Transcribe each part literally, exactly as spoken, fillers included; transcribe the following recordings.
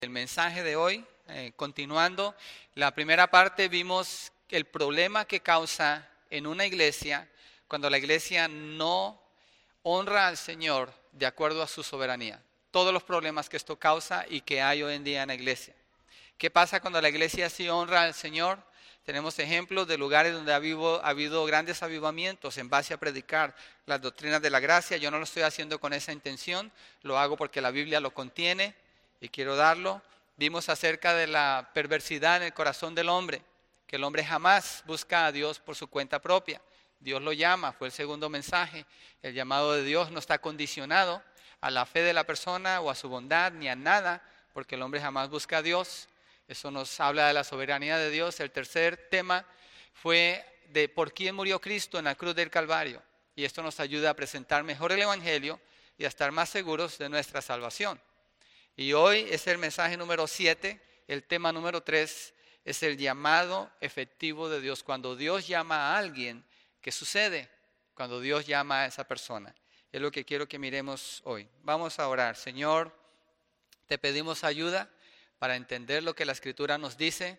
El mensaje de hoy, eh, continuando, la primera parte vimos el problema que causa en una iglesia cuando la iglesia no honra al Señor de acuerdo a su soberanía. Todos los problemas que esto causa y que hay hoy en día en la iglesia. ¿Qué pasa cuando la iglesia sí honra al Señor? Tenemos ejemplos de lugares donde ha habido, ha habido grandes avivamientos en base a predicar las doctrinas de la gracia. Yo no lo estoy haciendo con esa intención, lo hago porque la Biblia lo contiene y quiero darlo. Vimos acerca de la perversidad en el corazón del hombre, que el hombre jamás busca a Dios por su cuenta propia. Dios lo llama, fue el segundo mensaje. El llamado de Dios no está condicionado a la fe de la persona o a su bondad ni a nada, porque el hombre jamás busca a Dios. Eso nos habla de la soberanía de Dios. El tercer tema fue de por quién murió Cristo en la cruz del Calvario. Y esto nos ayuda a presentar mejor el Evangelio y a estar más seguros de nuestra salvación. Y hoy es el mensaje número siete, el tema número tres es el llamado efectivo de Dios. Cuando Dios llama a alguien, ¿qué sucede? Cuando Dios llama a esa persona. Es lo que quiero que miremos hoy. Vamos a orar. Señor, te pedimos ayuda para entender lo que la Escritura nos dice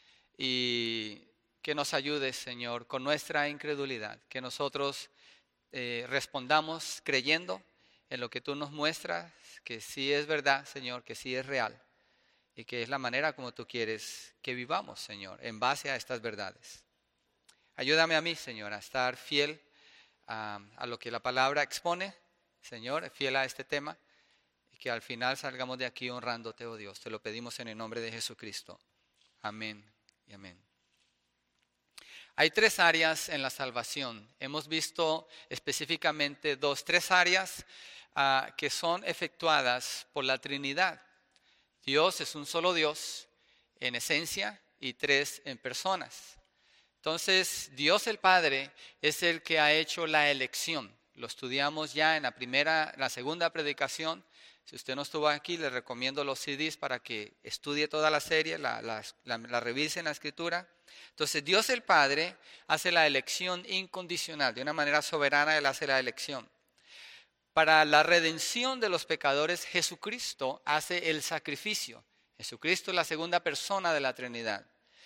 y que nos ayudes, Señor, con nuestra incredulidad. Que nosotros eh, respondamos creyendo en lo que tú nos muestras, que sí es verdad, Señor, que sí es real y que es la manera como tú quieres que vivamos, Señor, en base a estas verdades. Ayúdame a mí, Señor, a estar fiel a, a lo que la palabra expone, Señor, fiel a este tema y que al final salgamos de aquí honrándote, oh Dios. Te lo pedimos en el nombre de Jesucristo. Amén y amén. Hay tres áreas en la salvación. Hemos visto específicamente dos, tres áreas uh, que son efectuadas por la Trinidad. Dios es un solo Dios en esencia y tres en personas. Entonces, Dios el Padre es el que ha hecho la elección. Lo estudiamos ya en la primera, en la segunda predicación. Si usted no estuvo aquí, le recomiendo los C Ds para que estudie toda la serie, la, la, la, la revise en la Escritura. Entonces, Dios el Padre hace la elección incondicional. De una manera soberana, Él hace la elección. Para la redención de los pecadores, Jesucristo hace el sacrificio. Jesucristo es la segunda persona de la Trinidad.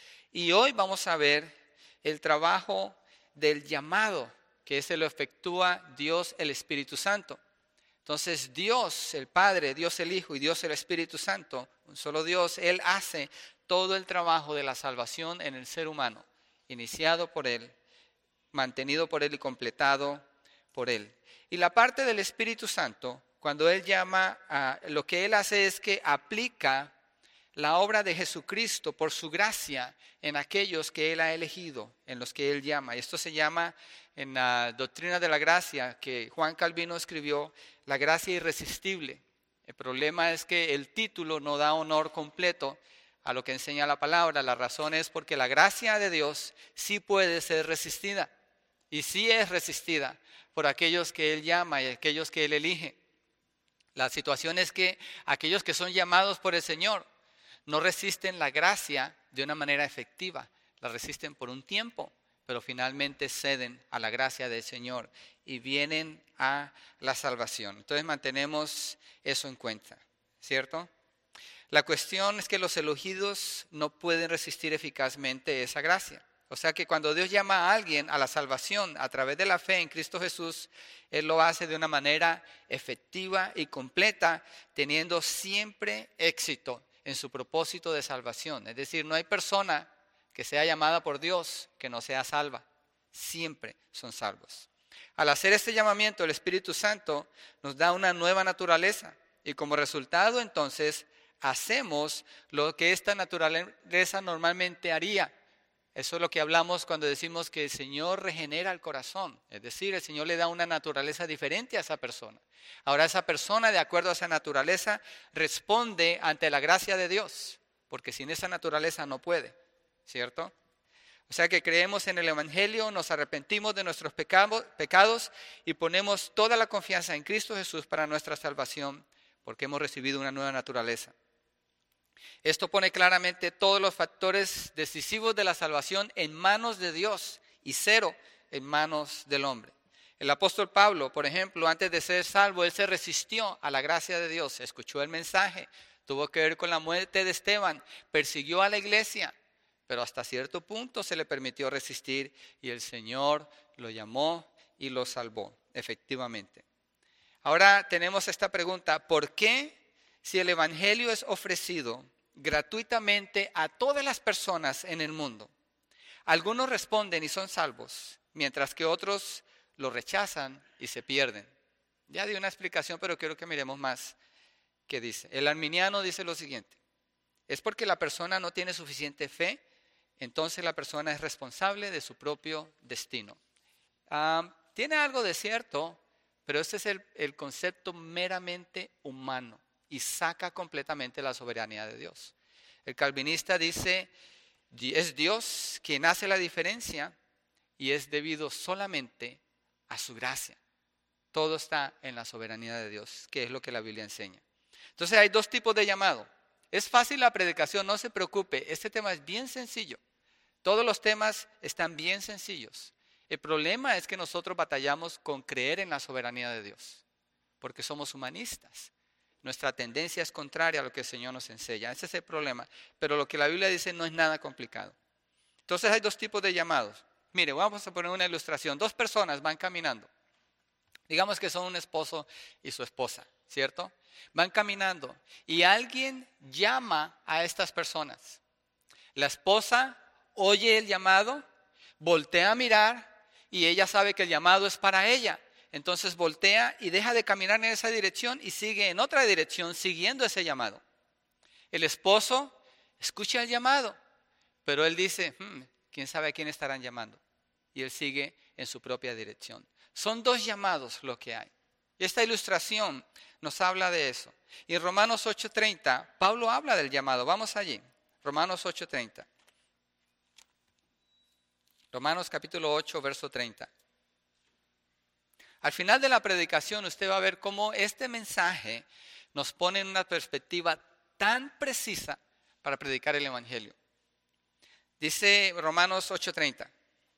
Y hoy vamos a ver el trabajo del llamado, que ese lo efectúa Dios el Espíritu Santo. Entonces Dios el Padre, Dios el Hijo y Dios el Espíritu Santo, un solo Dios, Él hace todo el trabajo de la salvación en el ser humano, iniciado por Él, mantenido por Él y completado por Él. Y la parte del Espíritu Santo, cuando Él llama, a, lo que Él hace es que aplica la obra de Jesucristo por su gracia en aquellos que Él ha elegido, en los que Él llama. Y esto se llama en la doctrina de la gracia que Juan Calvino escribió, la gracia irresistible. El problema es que el título no da honor completo a lo que enseña la palabra. La razón es porque la gracia de Dios sí puede ser resistida y sí es resistida por aquellos que Él llama y aquellos que Él elige. La situación es que aquellos que son llamados por el Señor no resisten la gracia de una manera efectiva, la resisten por un tiempo, pero finalmente ceden a la gracia del Señor y vienen a la salvación. Entonces mantenemos eso en cuenta, ¿cierto? La cuestión es que los elegidos no pueden resistir eficazmente esa gracia. O sea que cuando Dios llama a alguien a la salvación a través de la fe en Cristo Jesús, Él lo hace de una manera efectiva y completa, teniendo siempre éxito en su propósito de salvación. Es decir, no hay persona que sea llamada por Dios que no sea salva. Siempre son salvos. Al hacer este llamamiento, el Espíritu Santo nos da una nueva naturaleza y como resultado entonces hacemos lo que esta naturaleza normalmente haría. Eso es lo que hablamos cuando decimos que el Señor regenera el corazón. Es decir, el Señor le da una naturaleza diferente a esa persona. Ahora esa persona, de acuerdo a esa naturaleza, responde ante la gracia de Dios. Porque sin esa naturaleza no puede, ¿cierto? O sea que creemos en el Evangelio, nos arrepentimos de nuestros pecados y ponemos toda la confianza en Cristo Jesús para nuestra salvación, porque hemos recibido una nueva naturaleza. Esto pone claramente todos los factores decisivos de la salvación en manos de Dios y cero en manos del hombre. El apóstol Pablo, por ejemplo, antes de ser salvo, él se resistió a la gracia de Dios, escuchó el mensaje, tuvo que ver con la muerte de Esteban, persiguió a la iglesia, pero hasta cierto punto se le permitió resistir y el Señor lo llamó y lo salvó, efectivamente. Ahora tenemos esta pregunta: ¿por qué, si el evangelio es ofrecido gratuitamente a todas las personas en el mundo, algunos responden y son salvos, mientras que otros lo rechazan y se pierden? Ya di una explicación, pero quiero que miremos más qué dice. El arminiano dice lo siguiente: es porque la persona no tiene suficiente fe, entonces la persona es responsable de su propio destino. Ah, tiene algo de cierto, pero este es el, el concepto meramente humano y saca completamente la soberanía de Dios. El calvinista dice: es Dios quien hace la diferencia y es debido solamente a su gracia. Todo está en la soberanía de Dios, que es lo que la Biblia enseña. Entonces hay dos tipos de llamado. Es fácil la predicación, no se preocupe. Este tema es bien sencillo. Todos los temas están bien sencillos. El problema es que nosotros batallamos con creer en la soberanía de Dios, porque somos humanistas. Nuestra tendencia es contraria a lo que el Señor nos enseña. Ese es el problema. Pero lo que la Biblia dice no es nada complicado. Entonces hay dos tipos de llamados. Mire, vamos a poner una ilustración. Dos personas van caminando. Digamos que son un esposo y su esposa, ¿cierto? Van caminando y alguien llama a estas personas. La esposa oye el llamado, voltea a mirar y ella sabe que el llamado es para ella. Entonces voltea y deja de caminar en esa dirección y sigue en otra dirección siguiendo ese llamado. El esposo escucha el llamado, pero él dice: hmm, ¿quién sabe a quién estarán llamando? Y él sigue en su propia dirección. Son dos llamados lo que hay. Esta ilustración nos habla de eso. Y en Romanos ocho treinta, Pablo habla del llamado. Vamos allí. Romanos ocho treinta. Romanos capítulo ocho, verso treinta. Al final de la predicación usted va a ver cómo este mensaje nos pone en una perspectiva tan precisa para predicar el evangelio. Dice Romanos ocho treinta.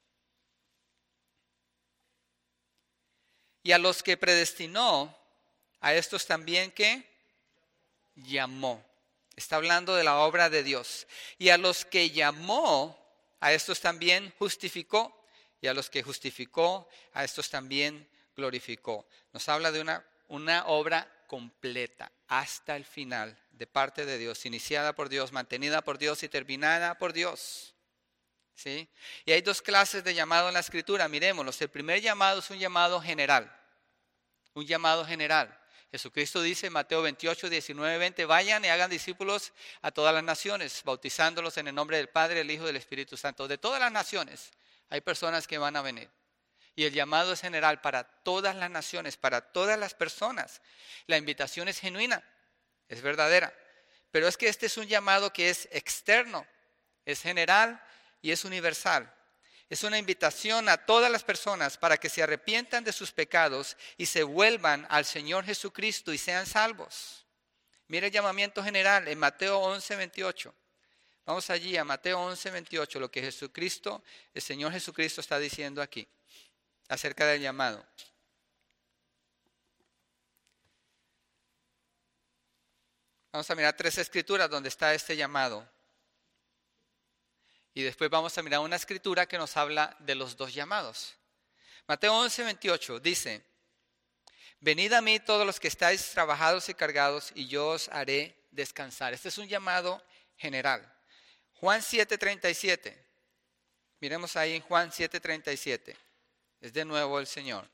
Y a los que predestinó, a estos también que llamó. Está hablando de la obra de Dios. Y a los que llamó, a estos también justificó. Y a los que justificó, a estos también glorificó. Nos habla de una, una obra completa hasta el final de parte de Dios, iniciada por Dios, mantenida por Dios y terminada por Dios. ¿Sí? Y hay dos clases de llamado en la Escritura, miremoslos. El primer llamado es un llamado general, un llamado general. Jesucristo dice en Mateo veintiocho, diecinueve, veinte, vayan y hagan discípulos a todas las naciones, bautizándolos en el nombre del Padre, del Hijo y del Espíritu Santo. De todas las naciones hay personas que van a venir. Y el llamado es general para todas las naciones, para todas las personas. La invitación es genuina, es verdadera. Pero es que este es un llamado que es externo, es general y es universal. Es una invitación a todas las personas para que se arrepientan de sus pecados y se vuelvan al Señor Jesucristo y sean salvos. Mire el llamamiento general en Mateo once, veintiocho. Vamos allí a Mateo once, veintiocho, lo que Jesucristo, el Señor Jesucristo está diciendo aquí acerca del llamado. Vamos a mirar tres escrituras donde está este llamado. Y después vamos a mirar una escritura que nos habla de los dos llamados. Mateo once, veintiocho dice: venid a mí todos los que estáis trabajados y cargados, y yo os haré descansar. Este es un llamado general. Juan siete, treinta y siete. Miremos ahí en Juan siete, treinta y siete. Es de nuevo el Señor.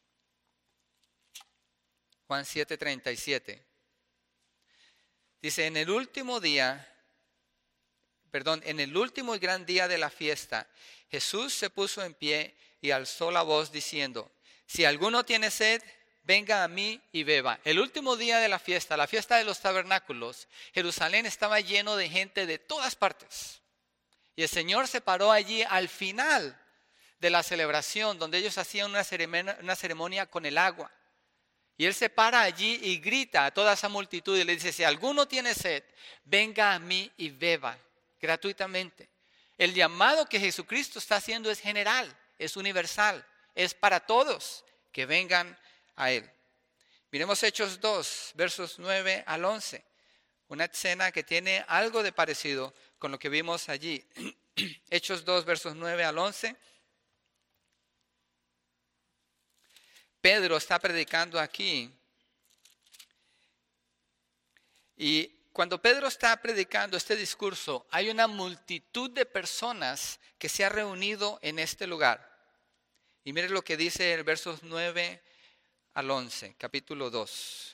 Juan siete, treinta y siete. Dice: en el último día... Perdón, en el último y gran día de la fiesta, Jesús se puso en pie y alzó la voz diciendo: si alguno tiene sed, venga a mí y beba. El último día de la fiesta, la fiesta de los tabernáculos, Jerusalén estaba lleno de gente de todas partes. Y el Señor se paró allí al final de la celebración, donde ellos hacían una ceremonia, una ceremonia con el agua. Y Él se para allí y grita a toda esa multitud y le dice: si alguno tiene sed, venga a mí y beba. Gratuitamente. El llamado que Jesucristo está haciendo es general, es universal, es para todos que vengan a Él. Miremos Hechos dos, versos nueve al once. Una escena que tiene algo de parecido con lo que vimos allí. Hechos dos, versos nueve al once. Pedro está predicando aquí. Y cuando Pedro está predicando este discurso, hay una multitud de personas que se ha reunido en este lugar. Y miren lo que dice el versos nueve al once, capítulo dos.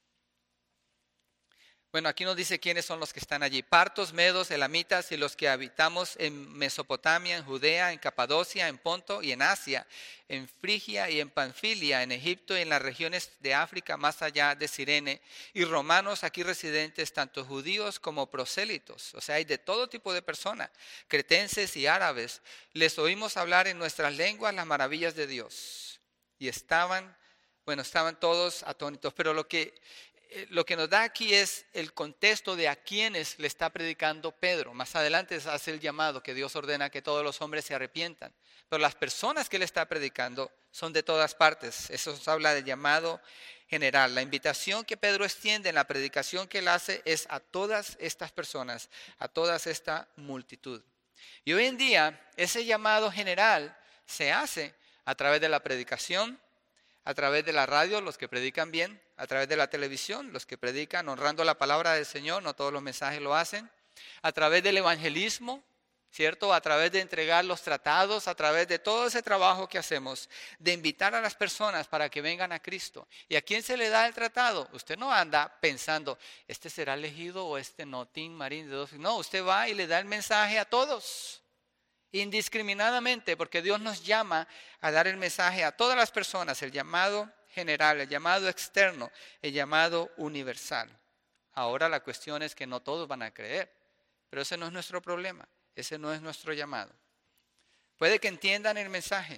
Bueno, aquí nos dice quiénes son los que están allí. Partos, medos, elamitas y los que habitamos en Mesopotamia, en Judea, en Capadocia, en Ponto y en Asia, en Frigia y en Panfilia, en Egipto y en las regiones de África más allá de Cirene, y romanos aquí residentes, tanto judíos como prosélitos. O sea, hay de todo tipo de personas, cretenses y árabes. Les oímos hablar en nuestras lenguas las maravillas de Dios. Y estaban, bueno, estaban todos atónitos, pero lo que... Lo que nos da aquí es el contexto de a quienes le está predicando Pedro. Más adelante se hace el llamado que Dios ordena que todos los hombres se arrepientan. Pero las personas que le está predicando son de todas partes. Eso nos habla del llamado general. La invitación que Pedro extiende en la predicación que él hace es a todas estas personas, a toda esta multitud. Y hoy en día ese llamado general se hace a través de la predicación, a través de la radio, los que predican bien, a través de la televisión, los que predican honrando la palabra del Señor, no todos los mensajes lo hacen, a través del evangelismo, ¿cierto? A través de entregar los tratados, a través de todo ese trabajo que hacemos, de invitar a las personas para que vengan a Cristo. ¿Y a quién se le da el tratado? Usted no anda pensando, este será elegido o este no, Tim Marín de dos. No, usted va y le da el mensaje a todos. Indiscriminadamente, porque Dios nos llama a dar el mensaje a todas las personas, el llamado general, el llamado externo, el llamado universal. Ahora la cuestión es que no todos van a creer, pero ese no es nuestro problema, ese no es nuestro llamado. Puede que entiendan el mensaje,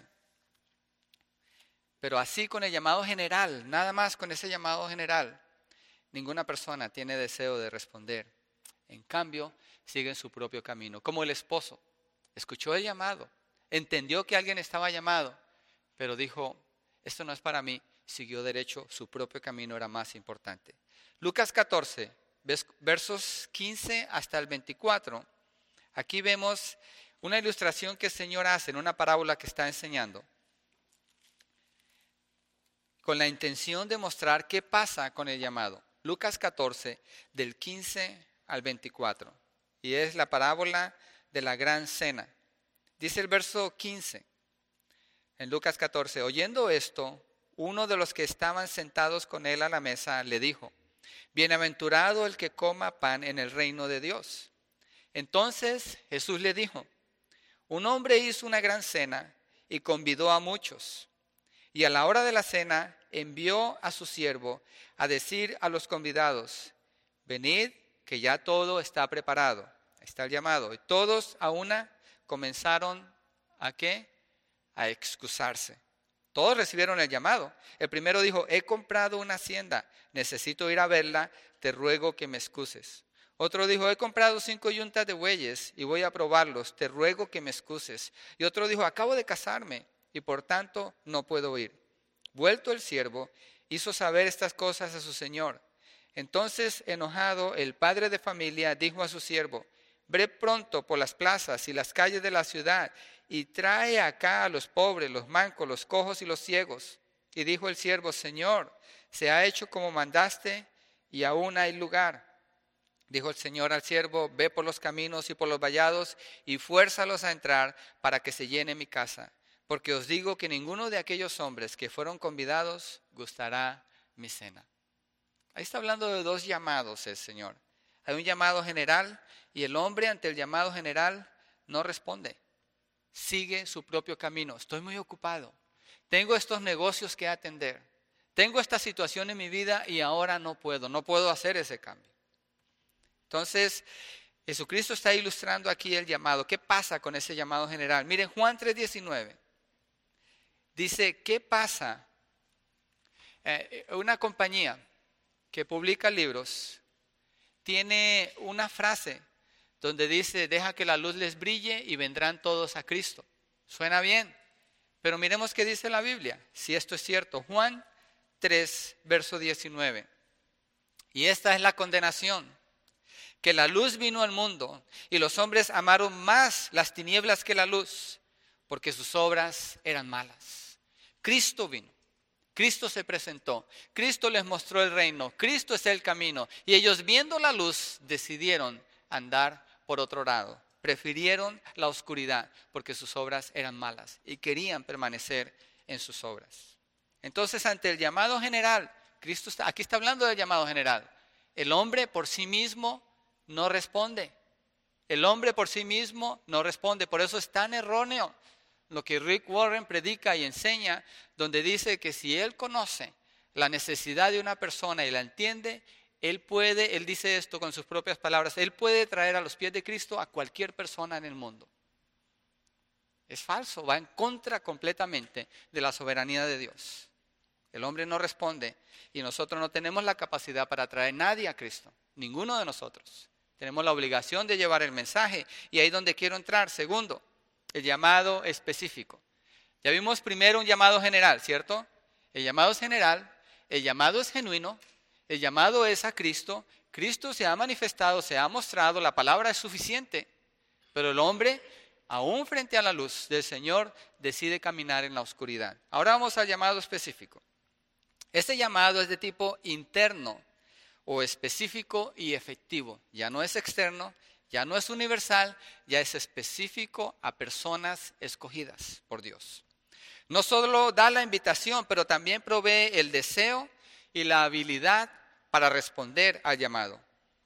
pero así con el llamado general, nada más con ese llamado general, ninguna persona tiene deseo de responder. En cambio, siguen su propio camino, como el esposo. Escuchó el llamado, entendió que alguien estaba llamado, pero dijo, esto no es para mí, siguió derecho, su propio camino era más importante. Lucas catorce, versos quince hasta el veinticuatro, aquí vemos una ilustración que el Señor hace en una parábola que está enseñando, con la intención de mostrar qué pasa con el llamado. Lucas catorce, del quince al veinticuatro, y es la parábola de la gran cena. Dice el verso quince en Lucas catorce, oyendo esto, uno de los que estaban sentados con él a la mesa le dijo, bienaventurado el que coma pan en el reino de Dios. Entonces Jesús le dijo, un hombre hizo una gran cena y convidó a muchos. Y a la hora de la cena envió a su siervo a decir a los convidados, venid que ya todo está preparado. Está el llamado. Y todos a una comenzaron a ¿qué? A excusarse. Todos recibieron el llamado. El primero dijo, he comprado una hacienda, necesito ir a verla, te ruego que me excuses. Otro dijo, he comprado cinco yuntas de bueyes y voy a probarlos, te ruego que me excuses. Y otro dijo, acabo de casarme y por tanto no puedo ir. Vuelto el siervo, hizo saber estas cosas a su señor. Entonces, enojado, el padre de familia dijo a su siervo, ve pronto por las plazas y las calles de la ciudad y trae acá a los pobres, los mancos, los cojos y los ciegos. Y dijo el siervo, Señor, se ha hecho como mandaste y aún hay lugar. Dijo el Señor al siervo, ve por los caminos y por los vallados y fuérzalos a entrar para que se llene mi casa. Porque os digo que ninguno de aquellos hombres que fueron convidados gustará mi cena. Ahí está hablando de dos llamados el Señor. Hay un llamado general y el hombre ante el llamado general no responde. Sigue su propio camino. Estoy muy ocupado. Tengo estos negocios que atender. Tengo esta situación en mi vida y ahora no puedo. No puedo hacer ese cambio. Entonces, Jesucristo está ilustrando aquí el llamado. ¿Qué pasa con ese llamado general? Miren, Juan tres diecinueve. Dice, ¿qué pasa? Eh, una compañía que publica libros tiene una frase donde dice, deja que la luz les brille y vendrán todos a Cristo. Suena bien, pero miremos qué dice la Biblia, si esto es cierto. Juan tres, verso diecinueve. Y esta es la condenación. que la luz vino al mundo y los hombres amaron más las tinieblas que la luz, porque sus obras eran malas. Cristo vino, Cristo se presentó, Cristo les mostró el reino, Cristo es el camino. Y ellos, viendo la luz, decidieron andar por otro lado. Prefirieron la oscuridad porque sus obras eran malas y querían permanecer en sus obras. Entonces, ante el llamado general, Cristo está, aquí está hablando del llamado general. El hombre por sí mismo no responde. El hombre por sí mismo no responde. Por eso es tan erróneo lo que Rick Warren predica y enseña, donde dice que si él conoce la necesidad de una persona y la entiende, él puede, él dice esto con sus propias palabras, él puede traer a los pies de Cristo a cualquier persona en el mundo. Es falso, va en contra completamente de la soberanía de Dios. El hombre no responde y nosotros no tenemos la capacidad para traer a nadie a Cristo, ninguno de nosotros. Tenemos la obligación de llevar el mensaje y ahí es donde quiero entrar. Segundo, el llamado específico. Ya vimos primero un llamado general, ¿cierto? El llamado es general, el llamado es genuino, el llamado es a Cristo. Cristo se ha manifestado, se ha mostrado, la palabra es suficiente, pero el hombre, aún frente a la luz del Señor, decide caminar en la oscuridad. Ahora vamos al llamado específico. Este llamado es de tipo interno o específico y efectivo. Ya no es externo, ya no es universal, ya es específico a personas escogidas por Dios. No solo da la invitación, pero también provee el deseo y la habilidad para responder al llamado.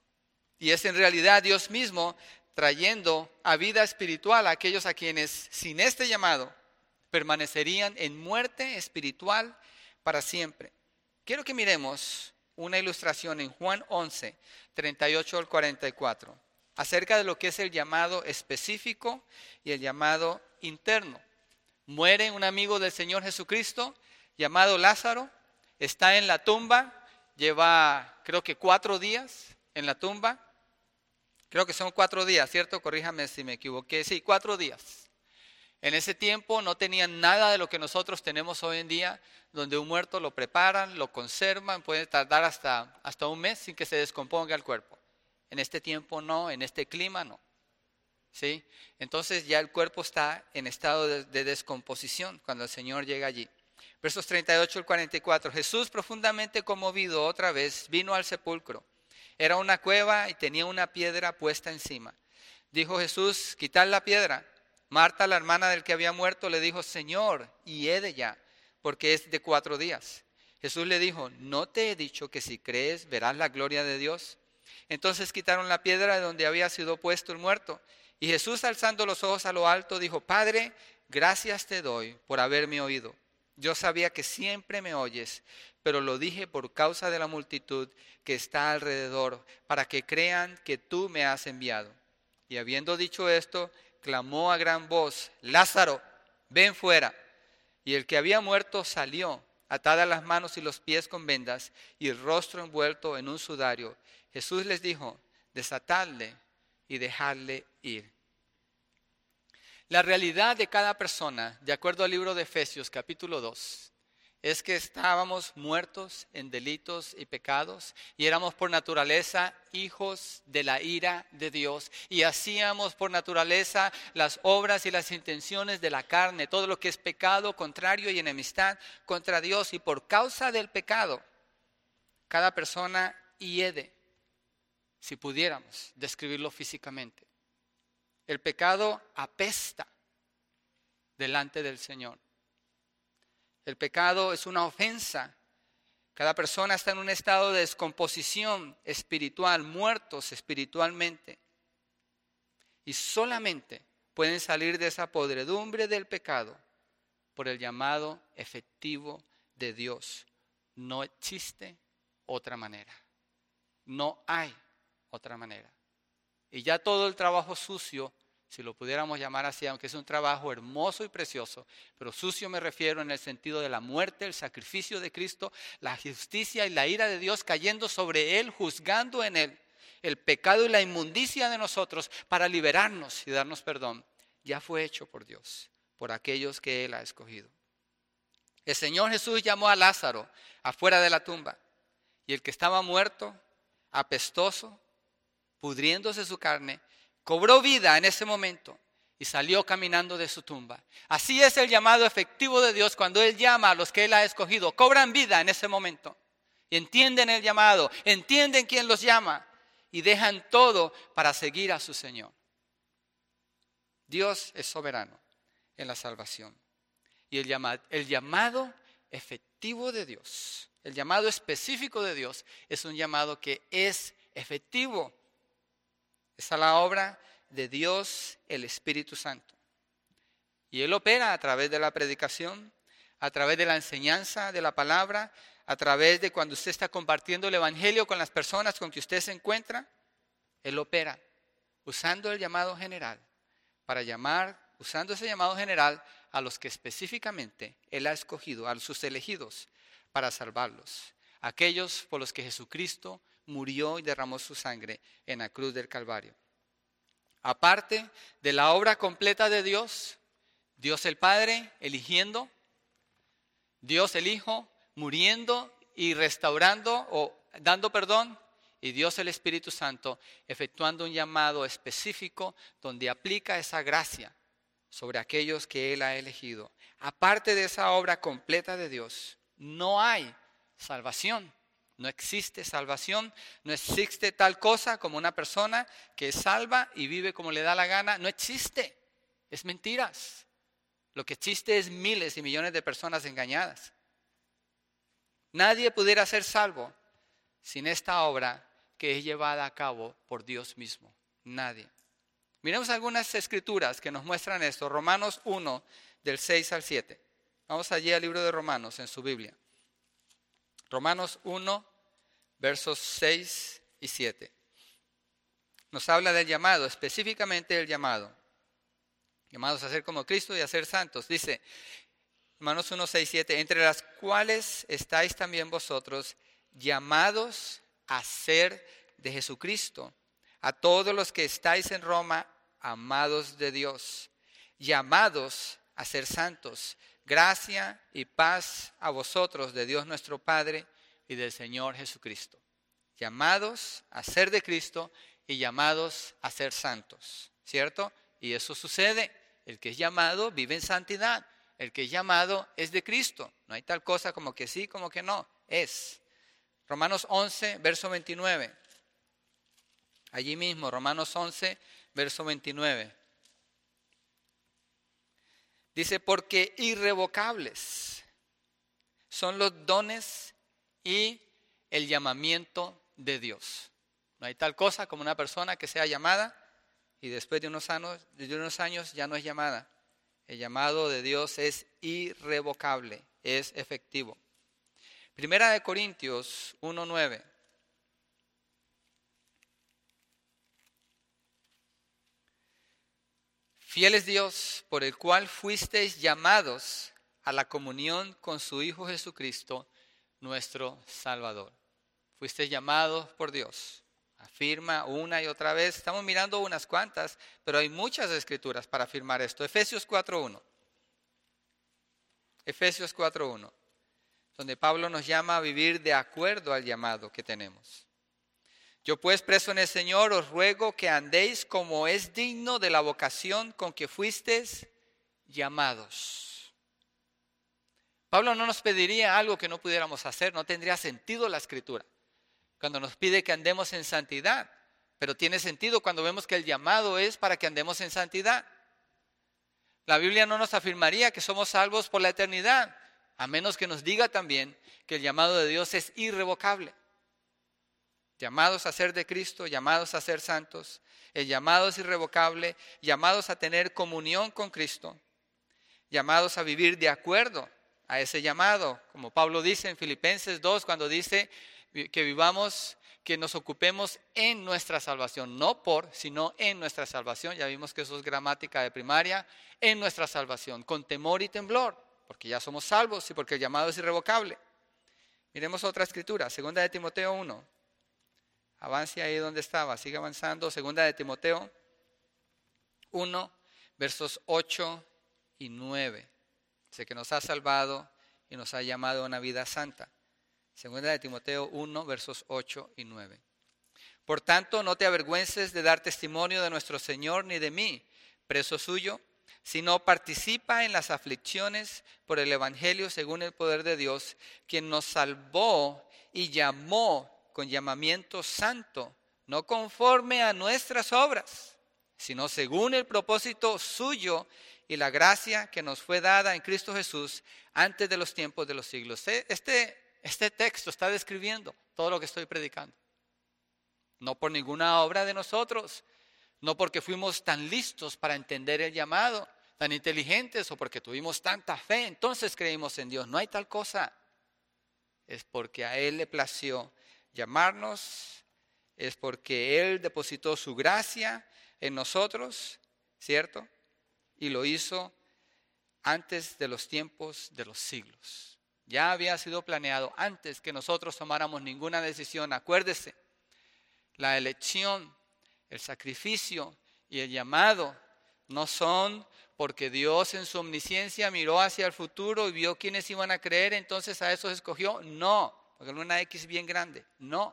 Y es en realidad Dios mismo trayendo a vida espiritual a aquellos a quienes sin este llamado permanecerían en muerte espiritual para siempre. Quiero que miremos una ilustración en Juan once, treinta y ocho al cuarenta y cuatro, acerca de lo que es el llamado específico y el llamado interno. Muere un amigo del Señor Jesucristo llamado Lázaro, está en la tumba, lleva creo que cuatro días en la tumba, creo que son cuatro días, ¿cierto? Corríjame si me equivoqué, sí, cuatro días. En ese tiempo no tenían nada de lo que nosotros tenemos hoy en día, donde un muerto lo preparan, lo conservan, puede tardar hasta, hasta un mes sin que se descomponga el cuerpo. En este tiempo no, en este clima no. ¿Sí? Entonces ya el cuerpo está en estado de, de descomposición cuando el Señor llega allí. Versos treinta y ocho al cuarenta y cuatro. Jesús, profundamente conmovido otra vez, vino al sepulcro. Era una cueva y tenía una piedra puesta encima. Dijo Jesús, quitad la piedra. Marta, la hermana del que había muerto, le dijo, Señor, hiede ya, porque es de cuatro días. Jesús le dijo, ¿no te he dicho que si crees verás la gloria de Dios? Entonces quitaron la piedra de donde había sido puesto el muerto. Y Jesús, alzando los ojos a lo alto, dijo, Padre, gracias te doy por haberme oído. Yo sabía que siempre me oyes, pero lo dije por causa de la multitud que está alrededor, para que crean que tú me has enviado. Y habiendo dicho esto, clamó a gran voz, Lázaro, ven fuera. Y el que había muerto salió, atadas las manos y los pies con vendas, y el rostro envuelto en un sudario. Jesús les dijo, desatadle y dejadle ir. La realidad de cada persona, de acuerdo al libro de Efesios capítulo dos, es que estábamos muertos en delitos y pecados y éramos por naturaleza hijos de la ira de Dios y hacíamos por naturaleza las obras y las intenciones de la carne, todo lo que es pecado, contrario y enemistad contra Dios. Y por causa del pecado, cada persona hiede, si pudiéramos describirlo físicamente. El pecado apesta delante del Señor. El pecado es una ofensa. Cada persona está en un estado de descomposición espiritual, muertos espiritualmente. Y solamente pueden salir de esa podredumbre del pecado por el llamado efectivo de Dios. No existe otra manera. No hay otra manera. Y ya todo el trabajo sucio, si lo pudiéramos llamar así, aunque es un trabajo hermoso y precioso, pero sucio me refiero en el sentido de la muerte, el sacrificio de Cristo, la justicia y la ira de Dios cayendo sobre Él, juzgando en Él el pecado y la inmundicia de nosotros para liberarnos y darnos perdón, ya fue hecho por Dios, por aquellos que Él ha escogido. El Señor Jesús llamó a Lázaro afuera de la tumba y el que estaba muerto, apestoso, pudriéndose su carne, cobró vida en ese momento y salió caminando de su tumba. Así es el llamado efectivo de Dios cuando Él llama a los que Él ha escogido. Cobran vida en ese momento y entienden el llamado, entienden quién los llama y dejan todo para seguir a su Señor. Dios es soberano en la salvación. Y el llamado, el llamado efectivo de Dios, el llamado específico de Dios, es un llamado que es efectivo. Es a la obra de Dios, el Espíritu Santo. Y Él opera a través de la predicación, a través de la enseñanza de la palabra, a través de cuando usted está compartiendo el Evangelio con las personas con que usted se encuentra. Él opera usando el llamado general para llamar, usando ese llamado general a los que específicamente Él ha escogido, a sus elegidos, para salvarlos. Aquellos por los que Jesucristo murió y derramó su sangre en la cruz del Calvario. Aparte de la obra completa de Dios, Dios el Padre eligiendo, Dios el Hijo muriendo y restaurando o dando perdón, y Dios el Espíritu Santo efectuando un llamado específico donde aplica esa gracia sobre aquellos que Él ha elegido. Aparte de esa obra completa de Dios, no hay salvación. No existe salvación, no existe tal cosa como una persona que es salva y vive como le da la gana. No existe, es mentiras. Lo que existe es miles y millones de personas engañadas. Nadie pudiera ser salvo sin esta obra que es llevada a cabo por Dios mismo. Nadie. Miremos algunas escrituras que nos muestran esto. Romanos uno, del seis al siete. Vamos allí al libro de Romanos en su Biblia. Romanos uno, versos seis y siete. Nos habla del llamado, específicamente del llamado. Llamados a ser como Cristo y a ser santos. Dice, Romanos uno, seis, siete, entre las cuales estáis también vosotros llamados a ser de Jesucristo, a todos los que estáis en Roma, amados de Dios, llamados a ser santos. Gracia y paz a vosotros de Dios nuestro Padre y del Señor Jesucristo. Llamados a ser de Cristo y llamados a ser santos, ¿cierto? Y eso sucede. El que es llamado vive en santidad. El que es llamado es de Cristo. No hay tal cosa como que sí, como que no. Es. Romanos once, verso veintinueve. Allí mismo, Romanos once, verso veintinueve. Dice, porque irrevocables son los dones y el llamamiento de Dios. No hay tal cosa como una persona que sea llamada y después de unos años, de unos años ya no es llamada. El llamado de Dios es irrevocable, es efectivo. Primera de Corintios uno, nueve. Fiel es Dios, por el cual fuisteis llamados a la comunión con su Hijo Jesucristo, nuestro Salvador. Fuisteis llamados por Dios. Afirma una y otra vez. Estamos mirando unas cuantas, pero hay muchas escrituras para afirmar esto. Efesios cuatro, uno. Efesios cuatro, uno. Donde Pablo nos llama a vivir de acuerdo al llamado que tenemos. Yo pues, preso en el Señor, os ruego que andéis como es digno de la vocación con que fuisteis llamados. Pablo no nos pediría algo que no pudiéramos hacer, no tendría sentido la escritura. Cuando nos pide que andemos en santidad, pero tiene sentido cuando vemos que el llamado es para que andemos en santidad. La Biblia no nos afirmaría que somos salvos por la eternidad, a menos que nos diga también que el llamado de Dios es irrevocable. Llamados a ser de Cristo, llamados a ser santos, el llamado es irrevocable, llamados a tener comunión con Cristo, llamados a vivir de acuerdo a ese llamado, como Pablo dice en Filipenses dos, cuando dice que vivamos, que nos ocupemos en nuestra salvación, no por, sino en nuestra salvación. Ya vimos que eso es gramática de primaria, en nuestra salvación, con temor y temblor, porque ya somos salvos y porque el llamado es irrevocable. Miremos otra escritura, segunda de Timoteo uno. Avance ahí donde estaba, sigue avanzando. Segunda de Timoteo uno, versos ocho y nueve. Dice que nos ha salvado y nos ha llamado a una vida santa. Segunda de Timoteo uno, versos ocho y nueve. Por tanto, no te avergüences de dar testimonio de nuestro Señor ni de mí, preso suyo, sino participa en las aflicciones por el Evangelio según el poder de Dios, quien nos salvó y llamó con llamamiento santo, no conforme a nuestras obras, sino según el propósito suyo y la gracia que nos fue dada en Cristo Jesús antes de los tiempos de los siglos. Este, este texto está describiendo todo lo que estoy predicando. No por ninguna obra de nosotros, no porque fuimos tan listos para entender el llamado, tan inteligentes o porque tuvimos tanta fe, entonces creímos en Dios. No hay tal cosa. Es porque a Él le plació llamarnos, es porque Él depositó su gracia en nosotros, ¿cierto? Y lo hizo antes de los tiempos de los siglos. Ya había sido planeado antes que nosotros tomáramos ninguna decisión. Acuérdese, la elección, el sacrificio y el llamado no son porque Dios en su omnisciencia miró hacia el futuro y vio quiénes iban a creer, entonces a esos escogió. No, porque era una X bien grande. No.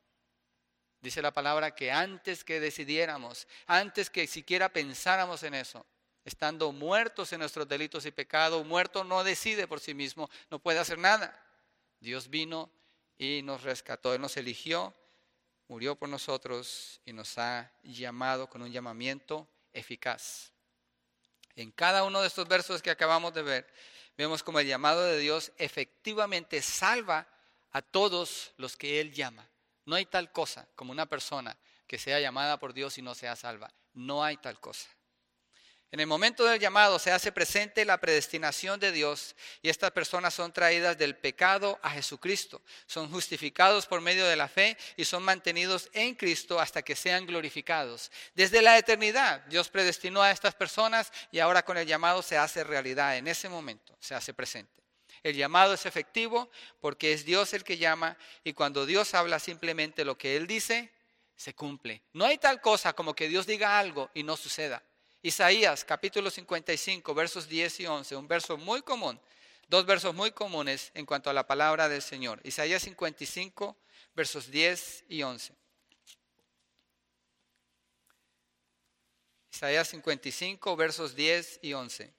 Dice la palabra que antes que decidiéramos, antes que siquiera pensáramos en eso, estando muertos en nuestros delitos y pecados, muerto no decide por sí mismo, no puede hacer nada. Dios vino y nos rescató, Él nos eligió, murió por nosotros y nos ha llamado con un llamamiento eficaz. En cada uno de estos versos que acabamos de ver, vemos como el llamado de Dios efectivamente salva a todos los que Él llama. No hay tal cosa como una persona que sea llamada por Dios y no sea salva. No hay tal cosa. En el momento del llamado se hace presente la predestinación de Dios y estas personas son traídas del pecado a Jesucristo. Son justificados por medio de la fe y son mantenidos en Cristo hasta que sean glorificados. Desde la eternidad Dios predestinó a estas personas y ahora con el llamado se hace realidad. En ese momento se hace presente. El llamado es efectivo porque es Dios el que llama y cuando Dios habla simplemente lo que Él dice, se cumple. No hay tal cosa como que Dios diga algo y no suceda. Isaías capítulo cincuenta y cinco versos diez y once, un verso muy común, dos versos muy comunes en cuanto a la palabra del Señor. Isaías cincuenta y cinco versos diez y once. Isaías cincuenta y cinco versos diez y once.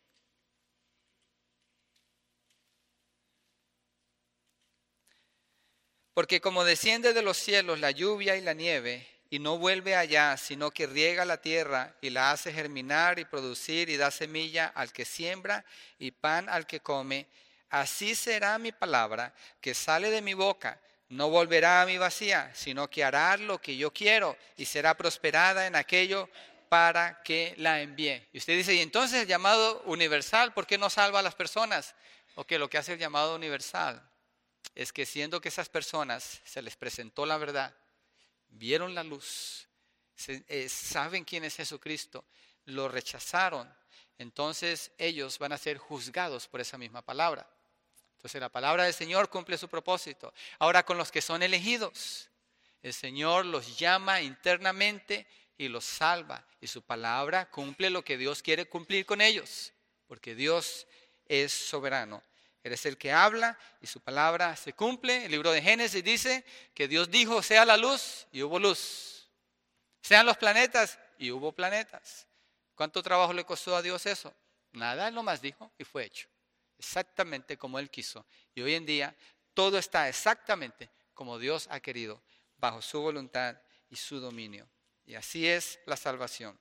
Porque como desciende de los cielos la lluvia y la nieve, y no vuelve allá, sino que riega la tierra y la hace germinar y producir y da semilla al que siembra y pan al que come, así será mi palabra que sale de mi boca. No volverá a mí vacía, sino que hará lo que yo quiero y será prosperada en aquello para que la envíe. Y usted dice, ¿y entonces el llamado universal por qué no salva a las personas? O que lo que hace el llamado universal es que siendo que esas personas se les presentó la verdad, vieron la luz, se, eh, saben quién es Jesucristo, lo rechazaron, entonces ellos van a ser juzgados por esa misma palabra. Entonces la palabra del Señor cumple su propósito. Ahora con los que son elegidos, el Señor los llama internamente y los salva. Y su palabra cumple lo que Dios quiere cumplir con ellos, porque Dios es soberano. Él es el que habla y su palabra se cumple. El libro de Génesis dice que Dios dijo, sea la luz y hubo luz. Sean los planetas y hubo planetas. ¿Cuánto trabajo le costó a Dios eso? Nada, Él nomás dijo y fue hecho. Exactamente como Él quiso. Y hoy en día todo está exactamente como Dios ha querido, bajo su voluntad y su dominio. Y así es la salvación.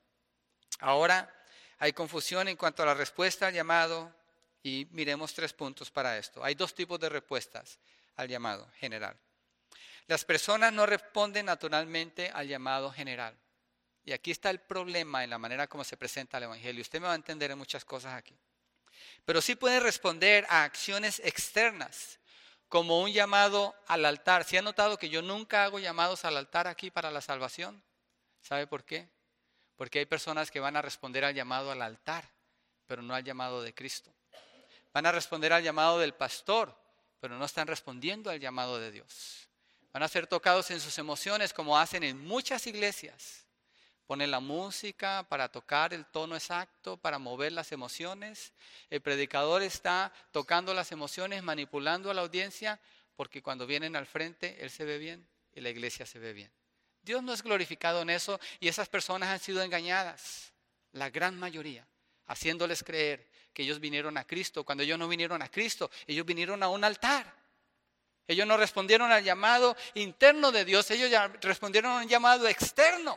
Ahora hay confusión en cuanto a la respuesta al llamado. Y miremos tres puntos para esto. Hay dos tipos de respuestas al llamado general. Las personas no responden naturalmente al llamado general. Y aquí está el problema en la manera como se presenta el Evangelio. Usted me va a entender en muchas cosas aquí. Pero sí pueden responder a acciones externas, como un llamado al altar. ¿Sí han notado que yo nunca hago llamados al altar aquí para la salvación? ¿Sabe por qué? Porque hay personas que van a responder al llamado al altar, pero no al llamado de Cristo. Van a responder al llamado del pastor, pero no están respondiendo al llamado de Dios. Van a ser tocados en sus emociones como hacen en muchas iglesias. Ponen la música para tocar el tono exacto, para mover las emociones. El predicador está tocando las emociones, manipulando a la audiencia, porque cuando vienen al frente, él se ve bien y la iglesia se ve bien. Dios no es glorificado en eso y esas personas han sido engañadas, la gran mayoría, haciéndoles creer que ellos vinieron a Cristo cuando ellos no vinieron a Cristo, ellos vinieron a un altar. Ellos no respondieron al llamado interno de Dios, ellos ya respondieron a un llamado externo.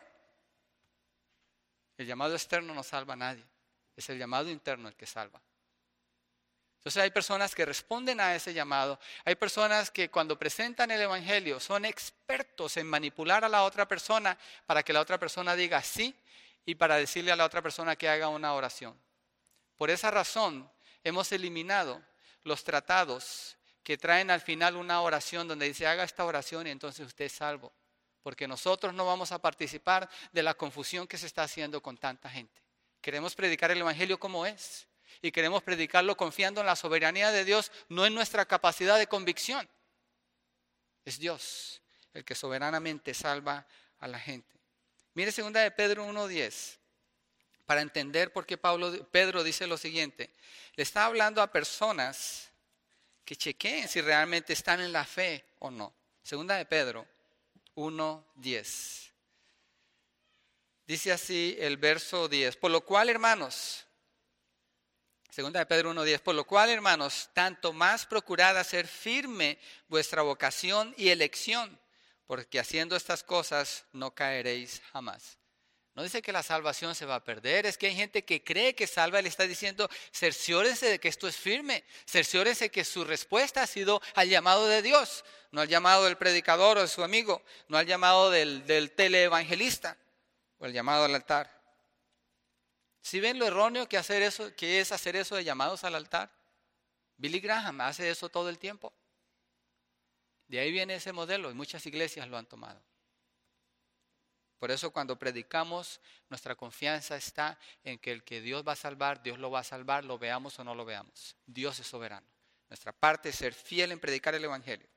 El llamado externo no salva a nadie, es el llamado interno el que salva. Entonces hay personas que responden a ese llamado. Hay personas que cuando presentan el evangelio son expertos en manipular a la otra persona para que la otra persona diga sí y para decirle a la otra persona que haga una oración. Por esa razón hemos eliminado los tratados que traen al final una oración donde dice haga esta oración y entonces usted es salvo. Porque nosotros no vamos a participar de la confusión que se está haciendo con tanta gente. Queremos predicar el evangelio como es. Y queremos predicarlo confiando en la soberanía de Dios, no en nuestra capacidad de convicción. Es Dios el que soberanamente salva a la gente. Mire segunda de Pedro uno diez, para entender por qué Pablo, Pedro dice lo siguiente. Le está hablando a personas que chequeen si realmente están en la fe o no. Segunda de Pedro uno diez. Dice así el verso diez. Por lo cual, hermanos... Segunda de Pedro uno diez, por lo cual, hermanos, tanto más procurad hacer firme vuestra vocación y elección, porque haciendo estas cosas no caeréis jamás. No dice que la salvación se va a perder, es que hay gente que cree que salva y le está diciendo, cerciórense de que esto es firme, cerciórense que su respuesta ha sido al llamado de Dios, no al llamado del predicador o de su amigo, no al llamado del, del teleevangelista o el llamado al altar. ¿Sí ven lo erróneo que, hacer eso, que es hacer eso de llamados al altar? Billy Graham hace eso todo el tiempo. De ahí viene ese modelo y muchas iglesias lo han tomado. Por eso cuando predicamos, nuestra confianza está en que el que Dios va a salvar, Dios lo va a salvar, lo veamos o no lo veamos. Dios es soberano. Nuestra parte es ser fiel en predicar el evangelio.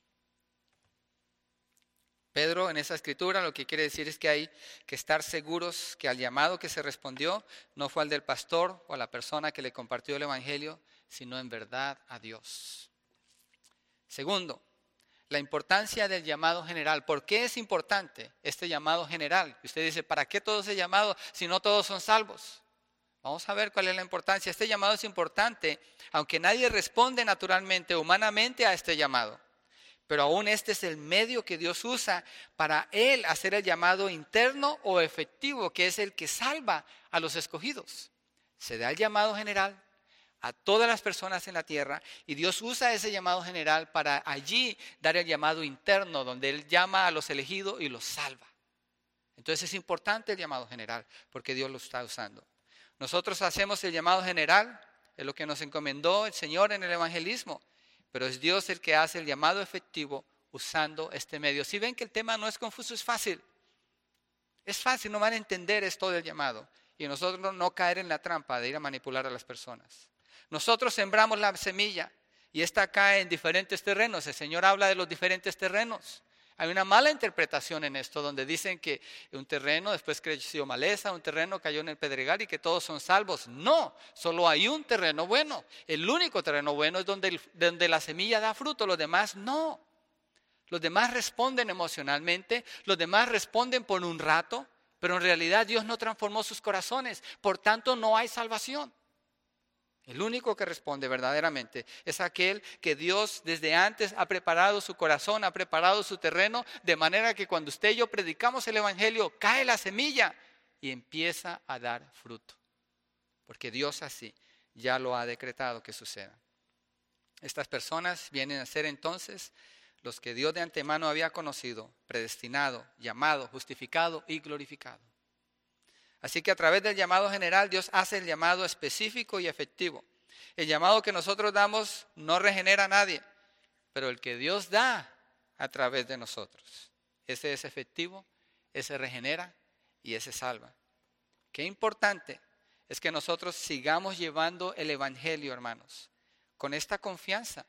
Pedro en esa escritura lo que quiere decir es que hay que estar seguros que al llamado que se respondió no fue al del pastor o a la persona que le compartió el evangelio, sino en verdad a Dios. Segundo, la importancia del llamado general. ¿Por qué es importante este llamado general? Usted dice, ¿para qué todo ese llamado si no todos son salvos? Vamos a ver cuál es la importancia. Este llamado es importante, aunque nadie responde naturalmente, humanamente a este llamado. Pero aún este es el medio que Dios usa para Él hacer el llamado interno o efectivo, que es el que salva a los escogidos. Se da el llamado general a todas las personas en la tierra y Dios usa ese llamado general para allí dar el llamado interno, donde Él llama a los elegidos y los salva. Entonces es importante el llamado general, porque Dios lo está usando. Nosotros hacemos el llamado general, es lo que nos encomendó el Señor en el evangelismo. Pero es Dios el que hace el llamado efectivo usando este medio. Si ven que el tema no es confuso, es fácil. Es fácil, no van a entender esto del llamado. Y nosotros no caer en la trampa de ir a manipular a las personas. Nosotros sembramos la semilla y esta cae en diferentes terrenos. El Señor habla de los diferentes terrenos. Hay una mala interpretación en esto donde dicen que un terreno después creció maleza, un terreno cayó en el pedregal y que todos son salvos. No, solo hay un terreno bueno. El único terreno bueno es donde, donde la semilla da fruto, los demás no. Los demás responden emocionalmente, los demás responden por un rato, pero en realidad Dios no transformó sus corazones, por tanto no hay salvación. El único que responde verdaderamente es aquel que Dios desde antes ha preparado su corazón, ha preparado su terreno, de manera que cuando usted y yo predicamos el evangelio, cae la semilla y empieza a dar fruto. Porque Dios así ya lo ha decretado que suceda. Estas personas vienen a ser entonces los que Dios de antemano había conocido, predestinado, llamado, justificado y glorificado. Así que a través del llamado general, Dios hace el llamado específico y efectivo. El llamado que nosotros damos no regenera a nadie, pero el que Dios da a través de nosotros. Ese es efectivo, ese regenera y ese salva. Qué importante es que nosotros sigamos llevando el evangelio, hermanos, con esta confianza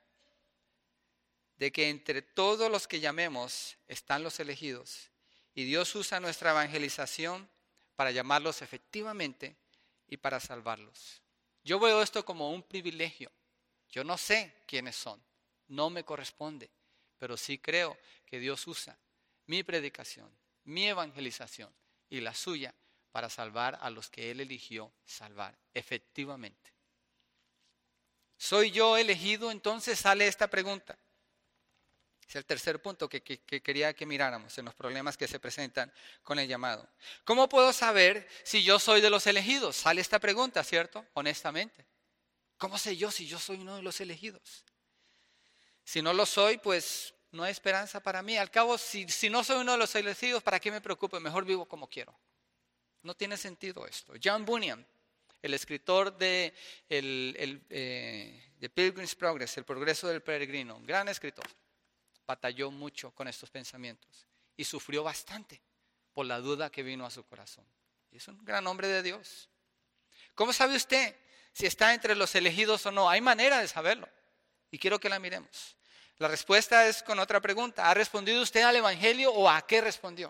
de que entre todos los que llamemos están los elegidos. Y Dios usa nuestra evangelización para llamarlos efectivamente y para salvarlos. Yo veo esto como un privilegio. Yo no sé quiénes son, no me corresponde, pero sí creo que Dios usa mi predicación, mi evangelización y la suya para salvar a los que Él eligió salvar, efectivamente. ¿Soy yo elegido? Entonces sale esta pregunta. Es el tercer punto que, que, que quería que miráramos en los problemas que se presentan con el llamado. ¿Cómo puedo saber si yo soy de los elegidos? Sale esta pregunta, ¿cierto? Honestamente. ¿Cómo sé yo si yo soy uno de los elegidos? Si no lo soy, pues no hay esperanza para mí. Al cabo, si, si no soy uno de los elegidos, ¿para qué me preocupo? Mejor vivo como quiero. No tiene sentido esto. John Bunyan, el escritor de, el, el, eh, de Pilgrim's Progress, El progreso del peregrino, un gran escritor, batalló mucho con estos pensamientos y sufrió bastante por la duda que vino a su corazón. Y es un gran hombre de Dios. ¿Cómo sabe usted si está entre los elegidos o no? Hay manera de saberlo y quiero que la miremos. La respuesta es con otra pregunta. ¿Ha respondido usted al evangelio o a qué respondió?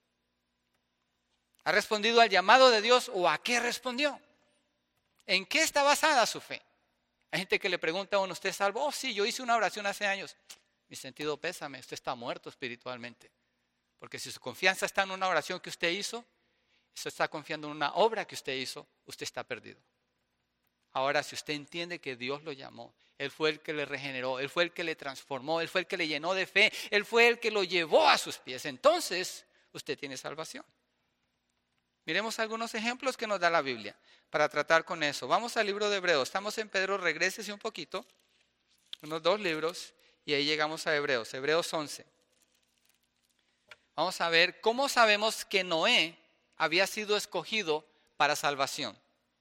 ¿Ha respondido al llamado de Dios o a qué respondió? ¿En qué está basada su fe? Hay gente que le pregunta a uno, ¿usted es salvo? Oh, sí, yo hice una oración hace años. Mi sentido pésame, usted está muerto espiritualmente. Porque si su confianza está en una oración que usted hizo, usted está confiando en una obra que usted hizo, usted está perdido. Ahora, si usted entiende que Dios lo llamó, Él fue el que le regeneró, Él fue el que le transformó, Él fue el que le llenó de fe, Él fue el que lo llevó a sus pies, entonces usted tiene salvación. Miremos algunos ejemplos que nos da la Biblia para tratar con eso. Vamos al libro de Hebreos. Estamos en Pedro, regrésese un poquito, unos dos libros, y ahí llegamos a Hebreos, Hebreos once. Vamos a ver cómo sabemos que Noé había sido escogido para salvación.